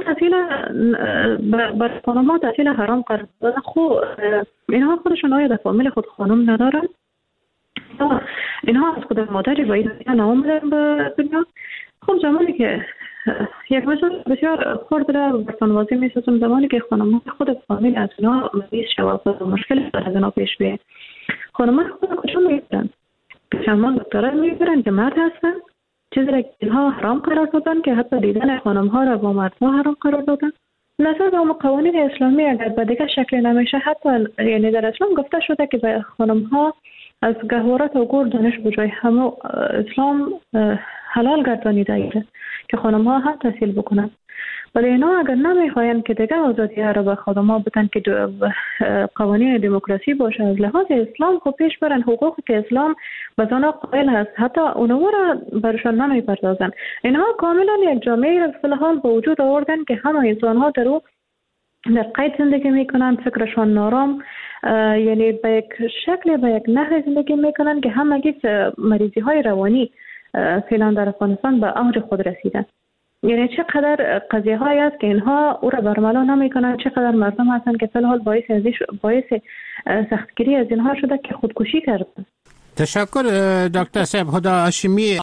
تحصیل حرام قرار دادن. خب اینها خودشون آیا در فامیل خود خانم ندارن؟ اینها از خود مادری با این نامدن به دنیا. خب زمانی که یک مثال بسیار خرد را برطانوازی می سازم، زمانی که خانم‌ها خود فامیل از اینا مریض شود و مشکل از اینا پیش بیاید، خانم‌ها خود کجا میگیرن؟ پیشمان دکترها میگیرن که مرد هستن، چیزی را که اینها حرام قرار دادن که حتی دیدن خانم‌ها را با مردها حرام قرار دادن. نظر به قوانین اسلامی اگر به دیگه شکل نمیشه، حتی یعنی در اسلام گفته شده که به خانم‌ها از گهوارات و گور دانش بجای همه اسلام حلال گردانیده ایده که خانم‌ها هم تحصیل بکنن. ولی اینا اگر نمیخواین که دیگه آزادی را به خود ما بدن که قوانین دموکراسی باشه، از لحاظ اسلام خب پیش برن، حقوقی که اسلام به آنها قائل هست حتی اونها را برشان نمیپردازن. اینها کاملا یک جامعه را فی الحال به وجود آوردن که همه انسان ها در قید زندگی میکنن، فکرشان نارام، یعنی به یک شکل به یک نحو زندگی میکنن که همگی مریضی های روانی فعلا در افغانستان به اوج خود رسیدن. یعنی چقدر قضیه هایی است که اینها او را برملا نمیکنن، چقدر مردم هستند که فی الحال باعث سختگیری از اینها شده که خودکشی کردن. تشکر دکتر صاحب. خدا هاشمی.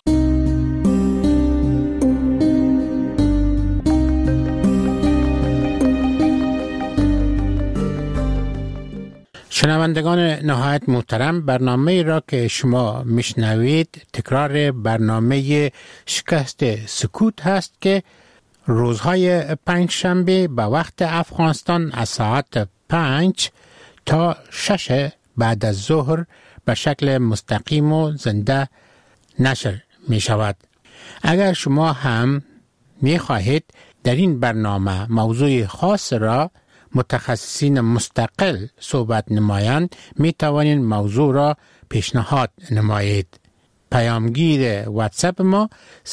شنوندگان نهایت محترم، برنامه را که شما میشنوید تکرار برنامه شکست سکوت هست که روزهای پنجشنبه به وقت افغانستان از ساعت 5 تا 6 بعد از ظهر به شکل مستقیم و زنده نشر می شود. اگر شما هم می خواهید در این برنامه موضوع خاص را متخصصین مستقل صحبت نمایند، می توانید موضوع را پیشنهاد نمایید. پیامگیر واتساپ ما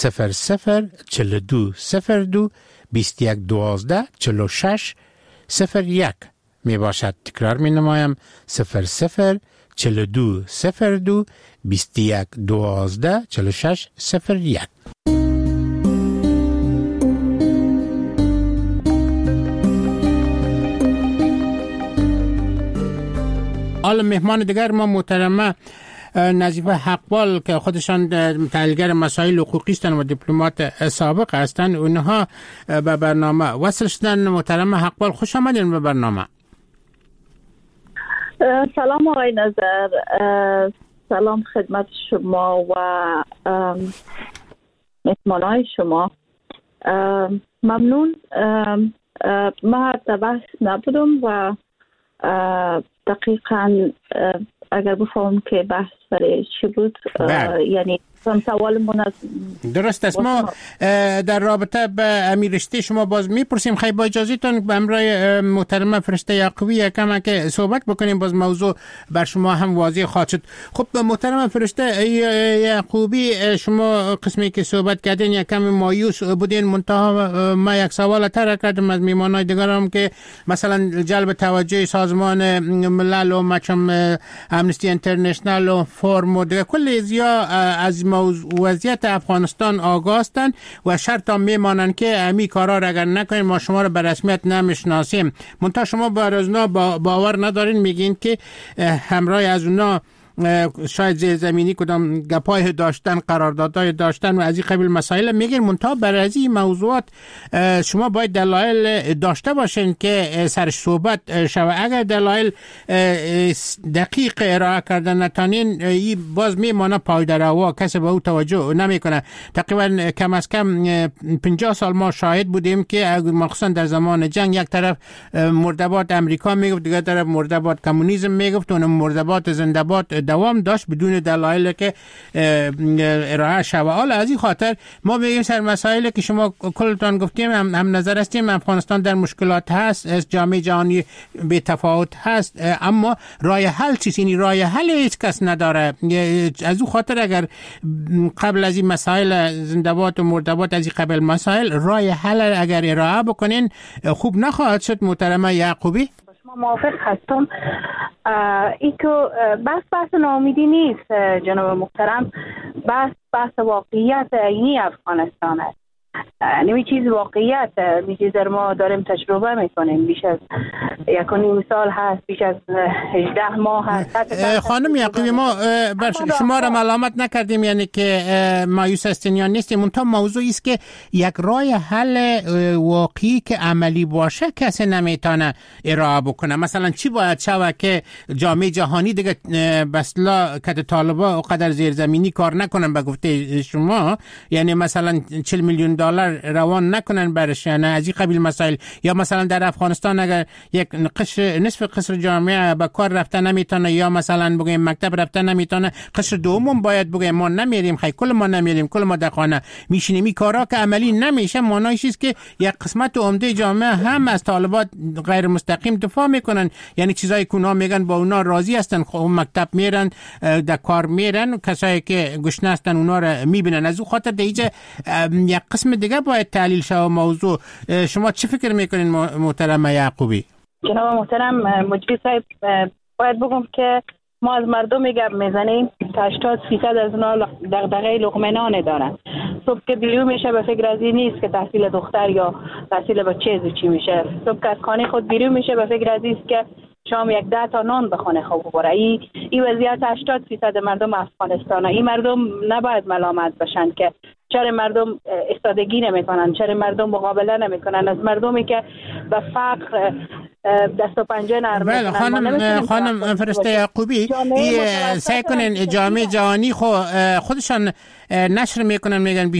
004202 2112 46 01 می باشد. تکرار می نمایم 004202 2112 46 01. حالا مهمان دیگر ما محترمه نظیفه حقبال که خودشان تحلیلگر مسائل حقوقی هستند و دیپلمات سابق هستند، اونها به برنامه وصل شدن. محترمه حقبال خوش آمدین به برنامه. سلام آقای نظر، سلام خدمت شما و مهمانای شما. ممنون. ما در بحث نبودم و دقیقاً اگر بفهم که بحث برای چی بود، یعنی سوال من درست است. ما در رابطه به امیر رشته شما باز میپرسیم. خیلی با اجازهتون به همراه محترمه فرشته یعقوبی یکم که صحبت بکنیم، باز موضوع بر شما هم واضح خواهد شد. خب محترمه فرشته یعقوبی، شما قسمی که صحبت کردین یکم مایوس بودین، منتها ما یک سوال طرح کردم از میمانای دیگرم که مثلا جلب توجه سازمان ملل و مثلا امنستی اینترنشنال و فورم و دیگر کل ازیا از وضعیت افغانستان آگاه هستند و شرط هم میمانند که امی کارا را اگر نکنین ما شما را به رسمیت نمیشناسیم. منتها شما بر از اونا باور ندارین، میگین که همراه از اونا شاید زیرزمینی کدام گپای داشتن، قراردادهای داشتن و از این قبیل مسائل میگین. منتها برای از این موضوعات شما باید دلایل داشته باشین که سرش صحبت شود. اگر دلایل دقیق ارائه کردن نتانین، این باز میمانه پای هوا، کسی به او توجه نمیکنه. تقریبا کم از کم 50 سال ما شاهد بودیم که مخصوصا در زمان جنگ یک طرف مردباد امریکا میگفت، دیگر طرف مردباد کمونیسم میگفت، اون مردباد زنده‌باد دوام داشت بدون دلایلی که ارائه شود. حالا از این خاطر ما میگیم سر مسائلی که شما کلتان گفتیم هم نظر هستیم. افغانستان در مشکلات هست، از جامعه جهانی بی تفاوت هست، اما راه حل چیست؟ این راه حل هیچ کس نداره. از اون خاطر اگر قبل از این مسائل زنده‌باد و مردباد، از این قبل مسائل راه حل اگر ارائه بکنین خوب نخواهد شد. محترمه یعقوبی موافق هستم. ای که بحث ناامیدی نیست جناب محترم، بحث واقعیت عینی افغانستان است. نمی چیز واقعیت، می چیز در ما داریم تجربه میکنیم. بیش از 1.5 سال هست، بیش از 18 ماه هست. خانم یعقوبی، ما شما را ملامت نکردیم یعنی که مایوس هستین یا نیستیم، منتها موضوعی است که یک راه حل واقعی که عملی باشه کسی نمیتونه ارائه بکنه. مثلا چی باید شود که جامعه جهانی دیگه بسلا که طالبا قدر زیرزمینی کار نکنن به گفته شما؟ یعنی مثلا $40 میلیون دلار روان نکنن برش، یعنی از این قبیل مسائل. یا مثلا در افغانستان اگر یک نصف قشر جامعه به کار رفته نمیتونه، یا مثلا بگیم مکتب رفته نمیتونه، قشر دوم باید بگیم ما نمیریم، کل ما نمیریم، کل ما در خانه میشینیم. این کارا که عملی نمیشه، معنیش است که یک قسمت عمده جامعه هم از طالبات غیر مستقیم دفاع میکنن. یعنی چیزایی که اونا میگن با اونا راضی هستن، خب مکتب میرن، در کار میرن، کسایی که گشنه هستن اونا رو میبینن. از اون خاطر دیگه یک قسم دیگه باید تحلیل شه موضوع. شما چه فکر میکنین محترم یعقوبی؟ جناب محترم مجری صاحب، باید بگم که ما از مردم گپ میزنیم که 80% از اونا دغدغه لقمه نان دارن. صبح که بیرون میشه به فکر از این نیست که تحصیل دختر یا تحصیل بچه چی میشه. صبح که از خانه خود بیرون میشه به فکر از این است که شام 10 تا نان بخونه خوب بخوره. این وضعیت 80% مردم افغانستان. این مردم نباید ملامت بشن که چرا مردم استادگی نمیکنن، چرا مردم مقابله نمیکنن. از مردمی که به فقر دست و پنجه نرم بله خانم فرشته یعقوبی، سعی کنین جامعه جهانی خودشان نشر میکنن، میگن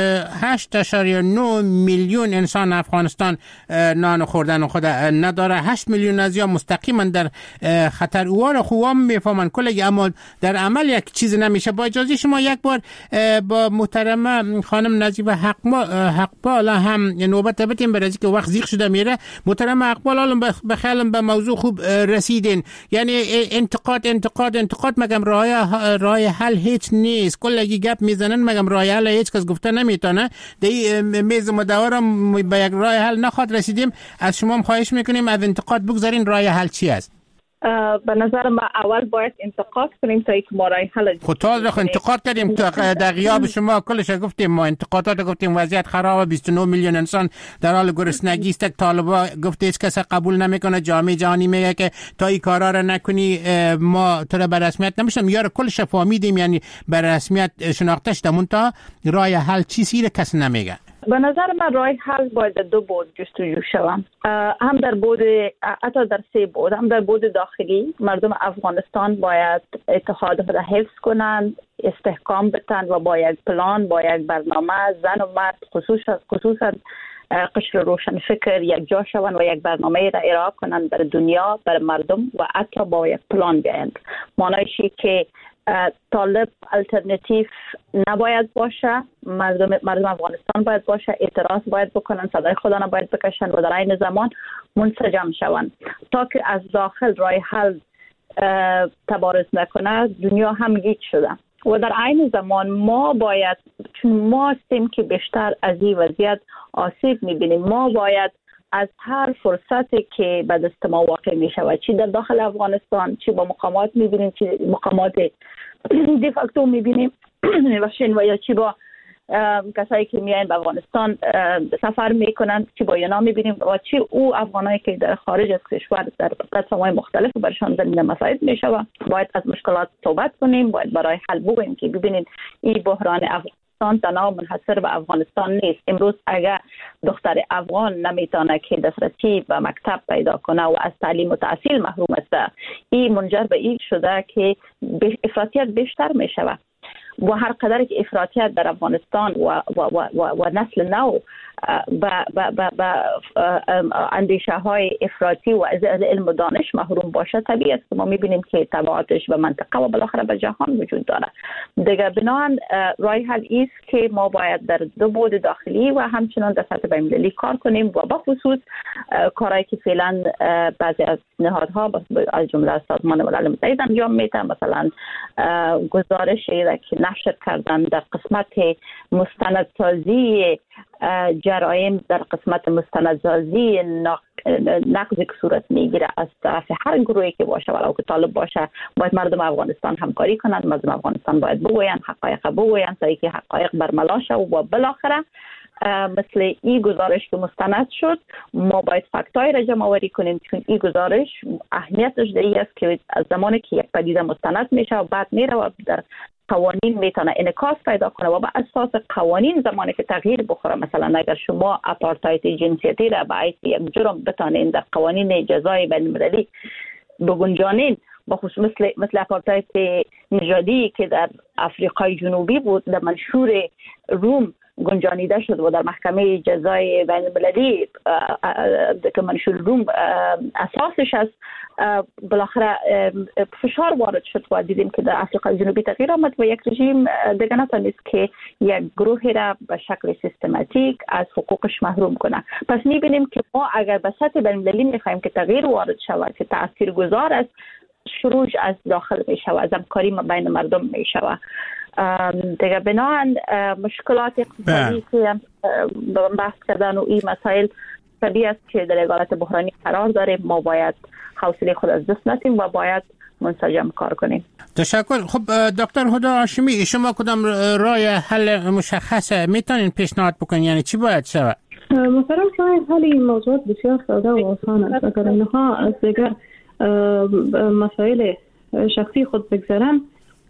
28.9 میلیون انسان افغانستان نان خوردن خود نداره، 8 میلیون از یا مستقیما در خطر. اوان خوام میفهمن کلی، اما در عمل یک چیز نمیشه. با اجازه شما یک بار با محترمه خانم نجیبه حقبال هم نوبت بدیم، برای که وقت زیغ شده میره. محترمه حقبال بخیالم به موضوع خوب رسیدین. یعنی انتقاد مگم راه حل هیچ نیست. کلگی گپ میزنن مگم راه حل هیچ کس گفته نمیتونه. دی میز مدارم به یک راه حل نخواد رسیدیم. از شما خواهش میکنیم از انتقاد بگذارین راه حل چی است؟ به نظر ما اول باید انتقاد کنیم تا اینکه ما راه حل. خود انتقاد کردیم در غیاب شما کلش گفتیم، ما انتقادات گفتیم وضعیت خرابه، 29 میلیون انسان در حال گرسنگی است. طالبا گفته هیچ کس قبول نمیکنه، جامعه جهانی میگه که تا این کارا رو نکنی ما تو رو به رسمیت نمیشم. یار کلش فهمیدیم، یعنی به رسمیت شناخته شده، منتها راه حل چیزی کس نمیگه. به نظر من راه حل باید در 2 بود جستجو شوم، هم در بود حتی در 3 بود. هم در بود داخلی، مردم افغانستان باید اتحاد خود حفظ کنند، استحکام بتن و با یک پلان، با یک برنامه، زن و مرد خصوصا قشر روشن فکر یک جا شوند و یک برنامه را ارائه کنند برای دنیا، برای مردم، و حتی با یک پلان بیایند. معنیش که طالب الټرناتیو نباید باشه، مردم افغانستان باید باشه، اعتراض باید بکنن، صدای خدا را باید بکشن و در این زمان منسجم شوند تا که از داخل راه حل تبارز نکنه. دنیا هم گیج شده و در این زمان ما باید، چون ما هستیم که بیشتر از این وضعیت آسیب میبینیم، ما باید از هر فرصتی که به دست ما واقع می شود، چی در داخل افغانستان، چی با مقامات می بینیم، چی مقامات دی فاکتو می بینیم و یا چی با کسایی که میاین به افغانستان سفر میکنند، چی با اینا می بینیم، و چی او افغانایی که در خارج از کشور در قسمت‌های مختلف برشان زمینه مساعد می شود. باید از مشکلات صحبت کنیم، باید برای حل بگوییم که ببینید این بحران افغانستان تنها منحصر به افغانستان نیست. امروز اگر دختر افغان نمیتونه که دسترسی به مکتب پیدا کنه و از تعلیم و تحصیل محروم است، این منجر به این شده که افراطیت بیشتر می شود و هر قدر که افراطیت در افغانستان و نسل نو با اندیشه های افراطی و از علم و دانش محروم باشه، طبیعی است که ما میبینیم که تبعاتش به منطقه و بالاخره به جهان وجود داره. دیگه بنابراین راه حل است که ما باید در 2 بود داخلی و همچنان در سطح بین‌المللی کار کنیم و به خصوص کارهایی که فعلا بعضی از نهادها از جمله سازمان ملل متحد انجام میدن، مثلا گزارشی که نشر کردن در قسمت مستندسازی جرایم، در قسمت مستندسازی نقضی که صورت میگیره از طرف هر گروهی که باشه، ولو که طالب باشه، باید مردم افغانستان همکاری کنند. مردم افغانستان باید بگویند، حقایق بگویند تا اینکه حقایق برملا شه و بالاخره مثل این گزارش که مستند شد ما باید فکتای را جمع آوری کنیم، چون این گزارش اهمیتش در این است که از زمانی که یک پدیده مستند میشه و بعد میره و در قوانین میتونه انعکاس پیدا کنه و به اساس قوانین زمانی که تغییر بخوره، مثلا اگر شما آپارتاید جنسیتی را به حیث یک جرم بتانین در قوانین جزای بین‌المللی بگنجانین، بخصوص مثل آپارتاید نژادی که در آفریقای جنوبی بود، در منشور روم گنجانیده شد و در محکمه جزای بین المللی که منشور روم اساسش است، بالاخره فشار وارد شد و دیدیم که در آفریقای جنوبی تغییر آمد و یک رژیم دیگه نتونست که یک گروهی را به شکل سیستماتیک از حقوقش محروم کنه. پس میبینیم که ما اگر به سطح بین المللی میخوایم که تغییر وارد شود که تاثیرگذار است، شروع از داخل میشه و از همکاری بین مردم میشه. دیگه بنابراین مشکلات اقتصادی که بحث کردن و این مسائل طبیعی است که در یک حالت بحرانی قرار داریم. ما باید حوصله خود از دست ندیم و باید منسجم کار کنیم. تشکر. خب دکتر هدی هاشمی، شما کدام راه حل مشخص میتونین پیشنهاد بکنین؟ یعنی چی باید شود؟ مثلا راه حل این موضوع بسیار ساده و آسان است. اگر اینها از دیگر مسائل شخصی خود بگذارن،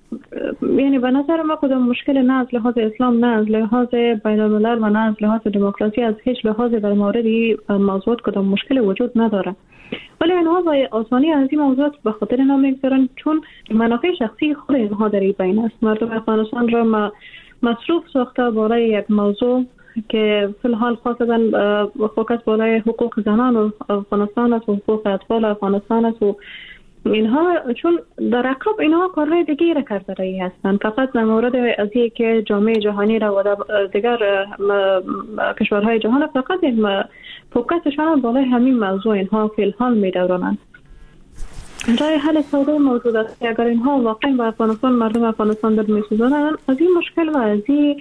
یعنی به نظر ما کدام مشکل نه از لحاظ اسلام، نه از لحاظ بین الملل و نه از لحاظ دموکراسی، از هیچ لحاظ در مورد این موضوعات کدام مشکل وجود نداره. ولی اینها با آسانی از این موضوعات به خاطر اینا میگذارن چون منافع شخصی خود اینها در این بین است. مردم افغانستان را مصروف ساخته بالای یک موضوع که فی الحال خاصتا فوکس بالای حقوق زنان و افغانستان است و حقوق اطفال افغانستان است و اینها، چون در عقب اینها کارهای دیگه را کرده رایی هستند. فقط در مورد از این که جامعه جهانی را و دیگر کشورهای جهان فقط فوکسشان بالای همین موضوع اینها فی الحال می‌دورانند. راه حل ساده موجود است که اگر اینها واقعا با افغانستان، مردم افغانستان در می‌سوزانند، از این مشکل و از این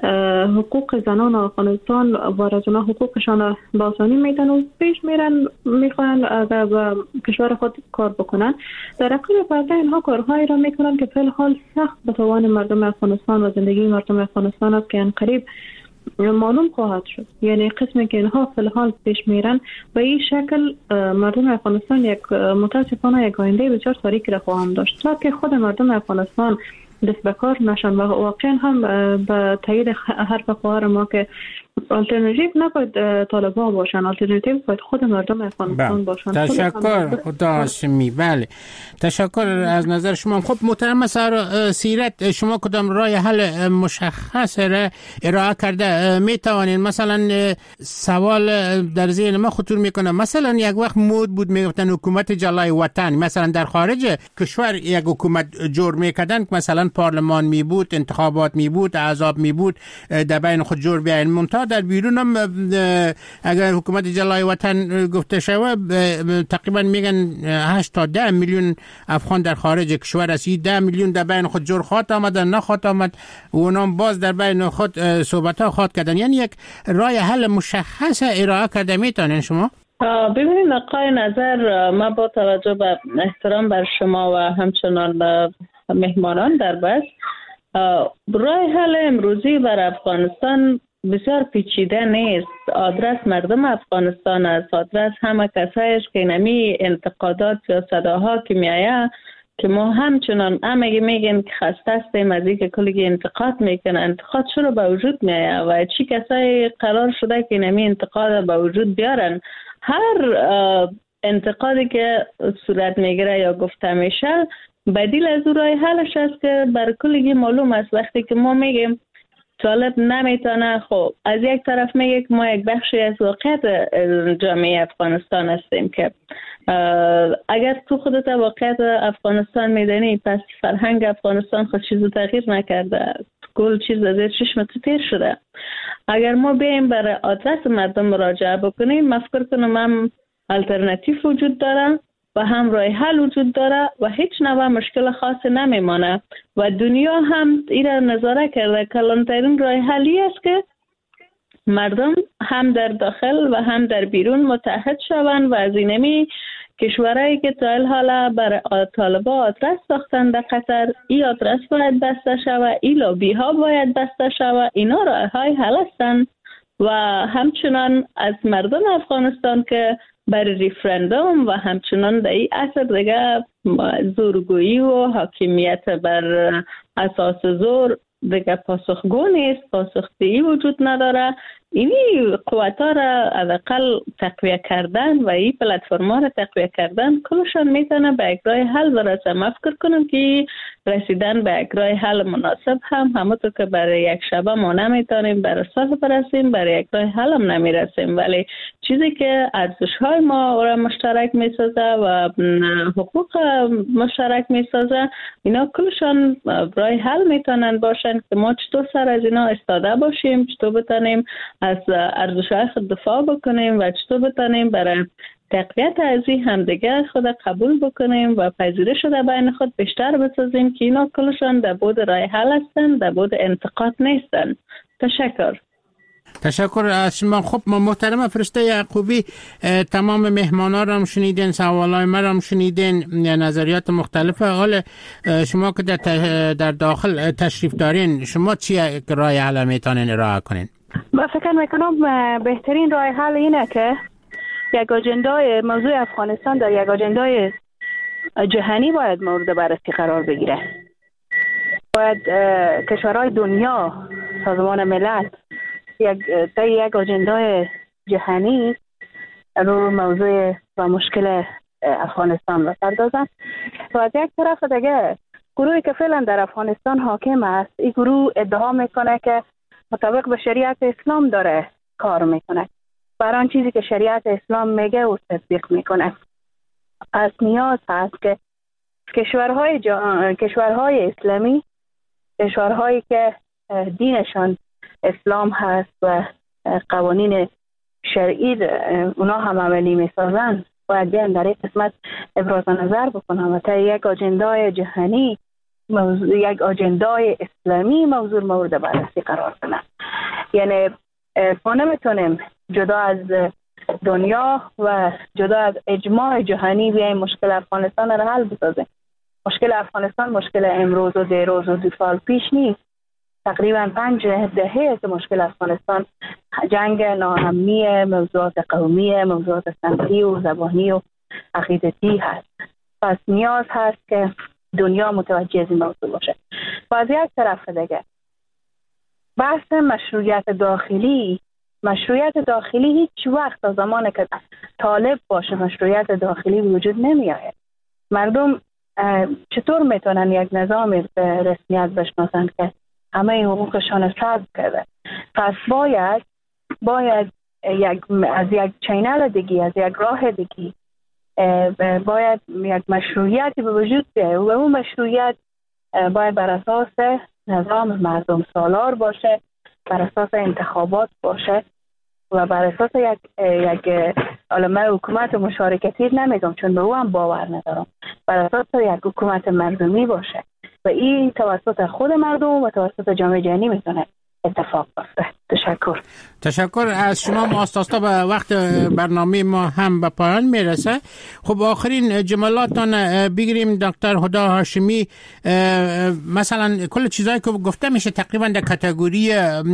حقوق زنان افغانستان و رجنا حقوقشان با آسانی میدن و پیش میرن، میخوان اگر با کشور خود کار بکنن. در عقب پرده اینها کارهایی را میکنن که فی الحال سخت به توان مردم افغانستان و زندگی مردم افغانستان است که ان قریب معلوم خواهد شد. یعنی قسمی که اینها فی الحال پیش میرن به این شکل مردم افغانستان یک متاسفانه یک آینده بسیار تاریک را خواهم داشت تا که خود مردم افغانستان دست به کار نشن. و واقعا هم به تایید حرف خواهر ما که آلترناتیو نباید طالبان باشن، آلترناتیو باید خود مردم افغانستان باشن. تشکر هدی هاشمی. بله تشکر از نظر شما. خب محترم سیرت، شما کدام راه حل مشخص را ارائه کرده میتوانین؟ مثلا سوال در ذهن ما خطور میکنه، مثلا یک وقت مود بود میگفتن حکومت جلای وطن، مثلا در خارج کشور یک حکومت جور میکردن، مثلا پارلمان می بود، انتخابات می بود، احزاب می بود، در بین خود جور بیاین. منتها در بیرون هم اگر حکومت جلای وطن گفته شود، تقریبا میگن 8 تا 10 میلیون افغان در خارج کشور است. 10 میلیون در بین خود جور خواهد آمد، نخواهد آمد، و اونام باز در بین خود صحبت ها خواهد کردن. یعنی یک راه حل مشخص ارائه کرده میتونین شما؟ ببینید آقای نظر، ما با توجه به احترام بر شما و همچنان مهمانان در بس، راه حل امروزی بر افغانستان بسیار پیچیده نیست. آدرس مردم افغانستان است، آدرس همه کسایش که نمی انتقادات یا صداها که میایه که ما همچنان میگن که خسته هستیم از اینکه کلی انتقاد میکنه. انتقاد چرا به وجود میایه و چی کسایی قرار شده که نمی انتقاد به وجود بیارن؟ هر انتقادی که صورت میگیره یا گفته میشه بدیل از اون راه حلش است که بر کلی معلوم است. وقتی که ما میگیم طالب نمیتونه، خب از یک طرف میگه که ما یک بخشی از واقعیت جامعه افغانستان هستیم که اگر تو خودت واقعیت افغانستان میدانی، پس فرهنگ افغانستان خود چیزو تغییر نکرده، کل چیز از چشم تو تیر شده. اگر ما بیایم برای آدرس مردم مراجعه بکنیم، من فکر کنم هم الटरनेटिव وجود داره و هم راه حل وجود داره و هیچ نوع مشکل خاص نمیمانه و دنیا هم ایره نظاره کرده. کلانترین راه حلی است که مردم هم در داخل و هم در بیرون متحد شوند و از اینمی کشورهایی که تا حالا بر طالبان آدرس ساختن در قطر، این آدرس باید بسته شود، این لابی ها باید بسته شود. اینا راه های حل هستند و همچنان از مردم افغانستان که بر ریفرندوم و همچنان در این اثر دیگه زورگویی و حاکمیت بر اساس زور دیگه پاسخگو نیست، پاسخدهی وجود نداره. اینی قوتا را حداقل تقویه کردن و این پلتفرما را تقویه کردن کلشان میتونه به یک راه حل برسه. من فکر کنم که رسیدن به یک راه حل مناسب همونطور که برای یک شبه ما نمیتونیم برای سال برسیم، برای یک راه حل هم نمیرسیم، ولی چیزی که ارزش های ما را مشترک میسازه و حقوق مشترک میسازه، اینا کلشان راه حل میتونن باشن که ما چطور سر از اینا استاده باشیم، چطور بتونیم از ارزش‌های خود دفاع بکنیم و چطور بتونیم برای تقویت از این همدیگه خود قبول بکنیم و پذیرش در بین خود بیشتر بسازیم که اینا کلشان در بود راه حل هستن، در بود انتقاد نیستن. تشکر از شما. خب محترم فرشته یعقوبی، تمام مهمانان را هم شنیدین، سوالای من را هم شنیدین، نظریات مختلفه. حال شما که در داخل تشریف دارین، شما چی راه حل میتونین ارائه کنین؟ من فکر میکنم بهترین راه حل اینه که یک اجندای موضوع افغانستان در یک اجندای جهانی باید مورد بررسی قرار بگیره. باید کشورهای دنیا، سازمان ملل یک اجندای جهانی رو موضوع و مشکل افغانستان بپردازن. و از یک طرف دیگه گروهی که فعلا در افغانستان حاکم است، این گروه ادعا میکنه که مطابق به شریعت اسلام داره کار میکنه، برای آن چیزی که شریعت اسلام میگه او تطبیق میکنه. از نیاز هست که کشورهای اسلامی، کشورهایی که دینشان اسلام هست و قوانین شرعی اونا هم عملی میسازن، باید بیان در این قسمت ابراز نظر بکنن و تا یک اجندای جهانی، یک اجندای اسلامی موضوع مورد بررسی قرار کنن. یعنی ما نمیتونیم جدا از دنیا و جدا از اجماع جهانی بیایم مشکل افغانستان را حل بسازیم. مشکل افغانستان مشکل امروز و دیروز و 2 سال پیش نیست. تقریبا 5 دهه که مشکل افغانستان جنگ ناامنی، موضوعات قومی، موضوعات سمتی و زبانی و عقیدتی هست. پس نیاز هست که دنیا متوجه از این موضوع باشه. و از یک طرف دیگه بحث مشروعیت داخلی هیچ وقت تا زمانی که طالب باشه مشروعیت داخلی وجود نمی آید. مردم چطور میتونن یک نظامی به رسمیت بشناسند که همه حقوقشان سلب کرده؟ پس باید از یک چینل دیگی، از یک راه دیگی باید یک مشروعیتی به وجود بیاید و اون مشروعیت باید بر اساس نظام مردم سالار باشه، بر اساس انتخابات باشه و بر اساس یک علمه حکومت مشارکتی نمیگم چون به او هم باور ندارم، بر اساس یک حکومت مردمی باشه و این توسط خود مردم و توسط جامعه جهانی میتونه اتفاق بیفته. تشکر از شما. مؤسسا به وقت برنامه ما هم به پایان میرسه. خب آخرین جملاتان بگیریم. دکتر هدا هاشمی، مثلا کل چیزایی که گفته میشه تقریبا در کاتگوری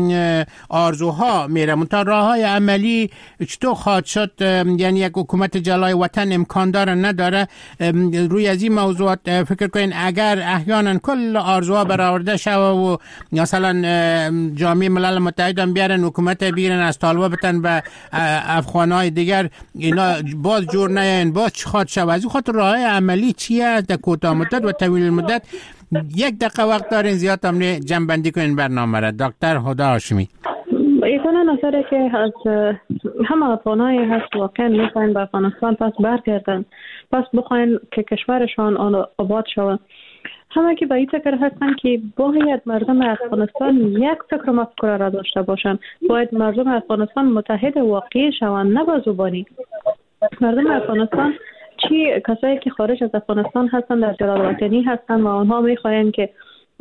آرزوها میره، منتها راههای عملی چطور خواهد شد؟ یعنی یک حکومت جلای وطن امکان داره نداره؟ روی از این موضوعات فکر کنین اگر احیانا کل آرزوها برآورده شود و مثلا جامعه ملل متحد هم بیارن حکومت بیارن از طالبا بتن به افغانهای دیگر، اینا باز جور نیاین، باز چی خواهد شود؟ از این خاطر راه عملی چیه در کوتاه مدت و طویل مدت؟ 1 دقیقه وقت دارین، زیاد هم نه، جنبندی کنین برنامه را. دکتر هدا هاشمی. ایتانا نظره که از همه افغانایی هست واقعا میخواین به افغانستان پس برگردن، پس بخواین که کشورشان آباد شود. همه که به این فکر هستن که باید مردم افغانستان یک فکر و مفکوره را داشته باشن، باید مردم افغانستان متحد واقعی شوند، نه با زبانی. مردم افغانستان کسایی که خارج از افغانستان هستن در جلال وطنی هستن و آنها میخواین که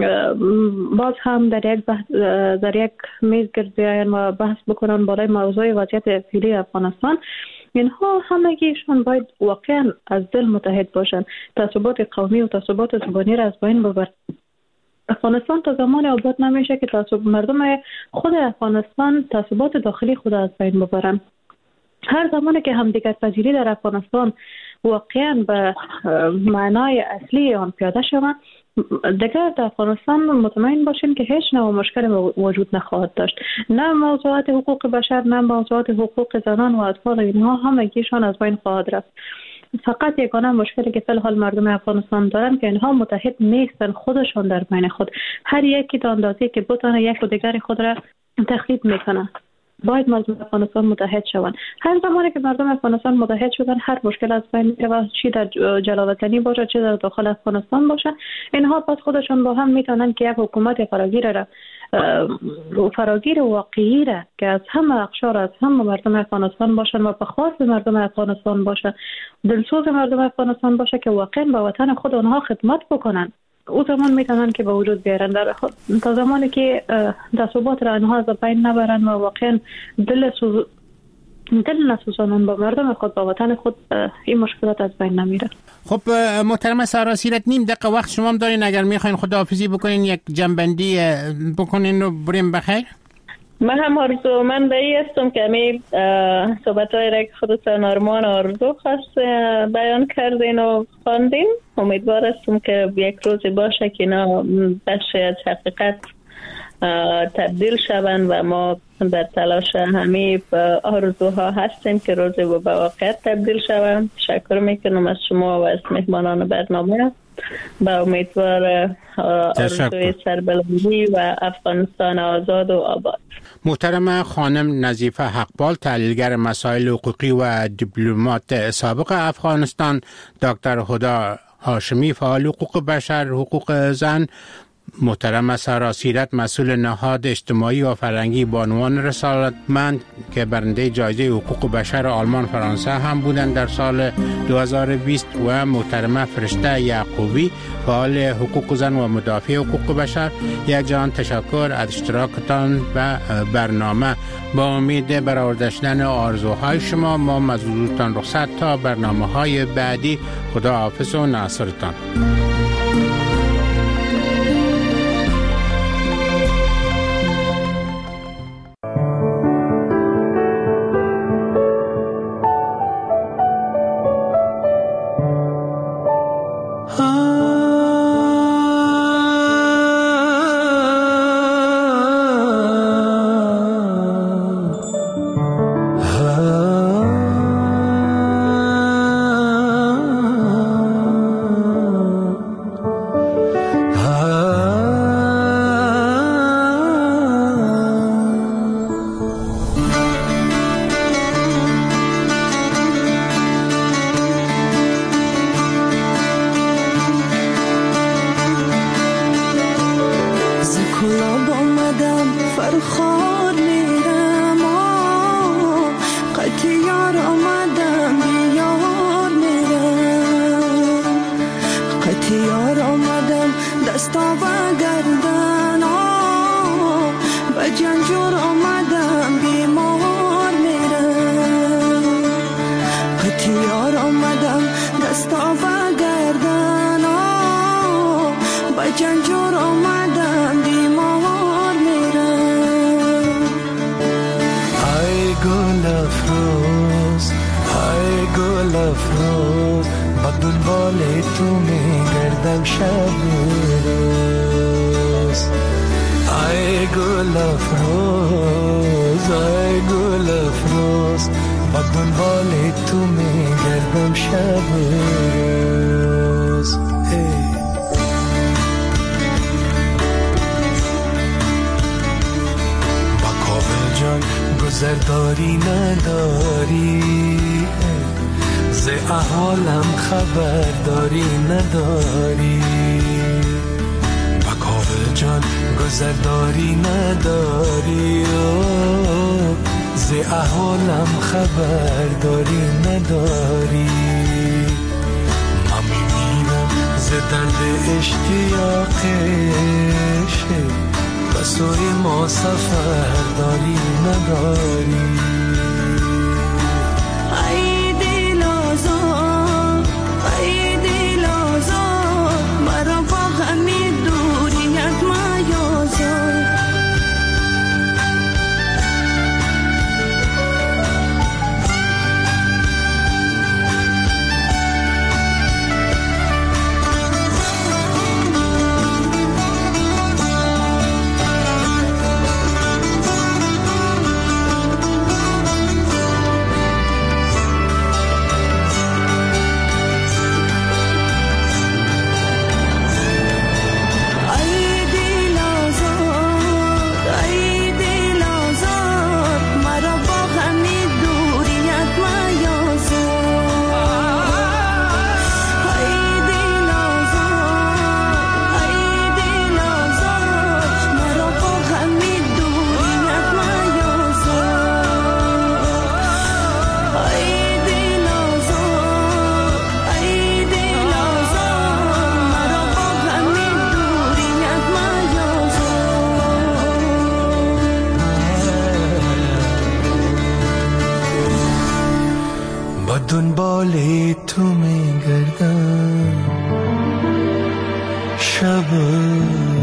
باز هم در یک میز گرد بیاین و بحث بکنن بالای موضوع وضعیت فعلی افغانستان. اینها همگیشون باید واقعا از دل متحد باشن، تعصبات قومی و تعصبات زبانی را از بین ببرن. افغانستان تا زمان آباد نمیشه که مردم خود افغانستان تعصبات داخلی خود از بین ببرن. هر زمانی که همدیگر پذیری در افغانستان واقعا به معنای اصلی آن پیاده شود، دیگر در افغانستان مطمئن باشین که هیچ نوع مشکل وجود نخواهد داشت. نه موضوعات حقوق بشر، نه موضوعات حقوق زنان و اطفال، اینها همگیشان از بین خواهد رفت. فقط یگانه مشکلی که فی الحال مردم افغانستان دارن که اینها متحد نیستن، خودشان در بین خود هر یکی تا اندازه‌ای که بتونه یک و دیگر خود را تخریب میکنه. باید مردم افغانستان متحد شوند. هر زمانی که مردم افغانستان متحد شدن هر مشکل از بین میره، چی در جلاوطنی باشه چی در داخل افغانستان باشه، اینها پس خودشان با هم میتونن که یک حکومت فراگیر واقعی را که از همه اقشار، از همه مردم افغانستان باشن و به خواست مردم افغانستان باشه، دلسوز مردم افغانستان باشه که واقعا به وطن خود آنها خدمت بکنن، او زمان میتونن که به وجود بیارن. تا زمانی که تصوبات را آنها از بین نبرن و واقعا دل نسوزانن با مردم خود، با وطن خود، این مشکلات از بین نمیره. خب محترم سراسیرت، نیم دقیقه وقت شما هم دارین، اگر میخواین خداحافظی بکنین یک جنبندی بکنین و بریم بخیر. من هم آرزومند این هستم که همی صحبت‌های را که خودتان آرمان آرزو خواست بیان کردین و خواندین، امیدوار هستم که یک روزی باشه که اینا بخشی از حقیقت تبدیل شوند و ما در تلاش همه آرزوها هستیم که روزی به واقعیت تبدیل شوند. تشکر میکنم از شما و از مهمانان برنامه. با امیدوار آرزوی سربلندی و افغانستان آزاد و آباد. محترم خانم نظیفه حقبال، تحلیلگر مسائل حقوقی و دیپلمات سابق افغانستان، دکتر هدا هاشمی، فعال حقوق بشر، حقوق زن، محترم سراسیرت، مسئول نهاد اجتماعی و فرهنگی بانوان رسالتمند که برنده جایزه حقوق بشر آلمان فرانسه هم بودند در سال 2020، و محترم فرشته یعقوبی، فعال حقوق زن و مدافع حقوق بشر. یک جهان تشکر از اشتراکتان و برنامه. با امید برآورده شدن آرزوهای شما ما مزودتان رخصت تا برنامه‌های بعدی. خدا حافظ و ناصرتان. گذرداری نداری، ز احوالم خبرداری نداری. بکاوه جان گذرداری نداری، ز احوالم خبرداری نداری. من میمیرم ز درد اشتیاقش، به سوی ما سفر داری نداری. ای دل آزاد، ای دل آزاد، مرا با همین دوریت میازاد. دنبال تو میگردم شب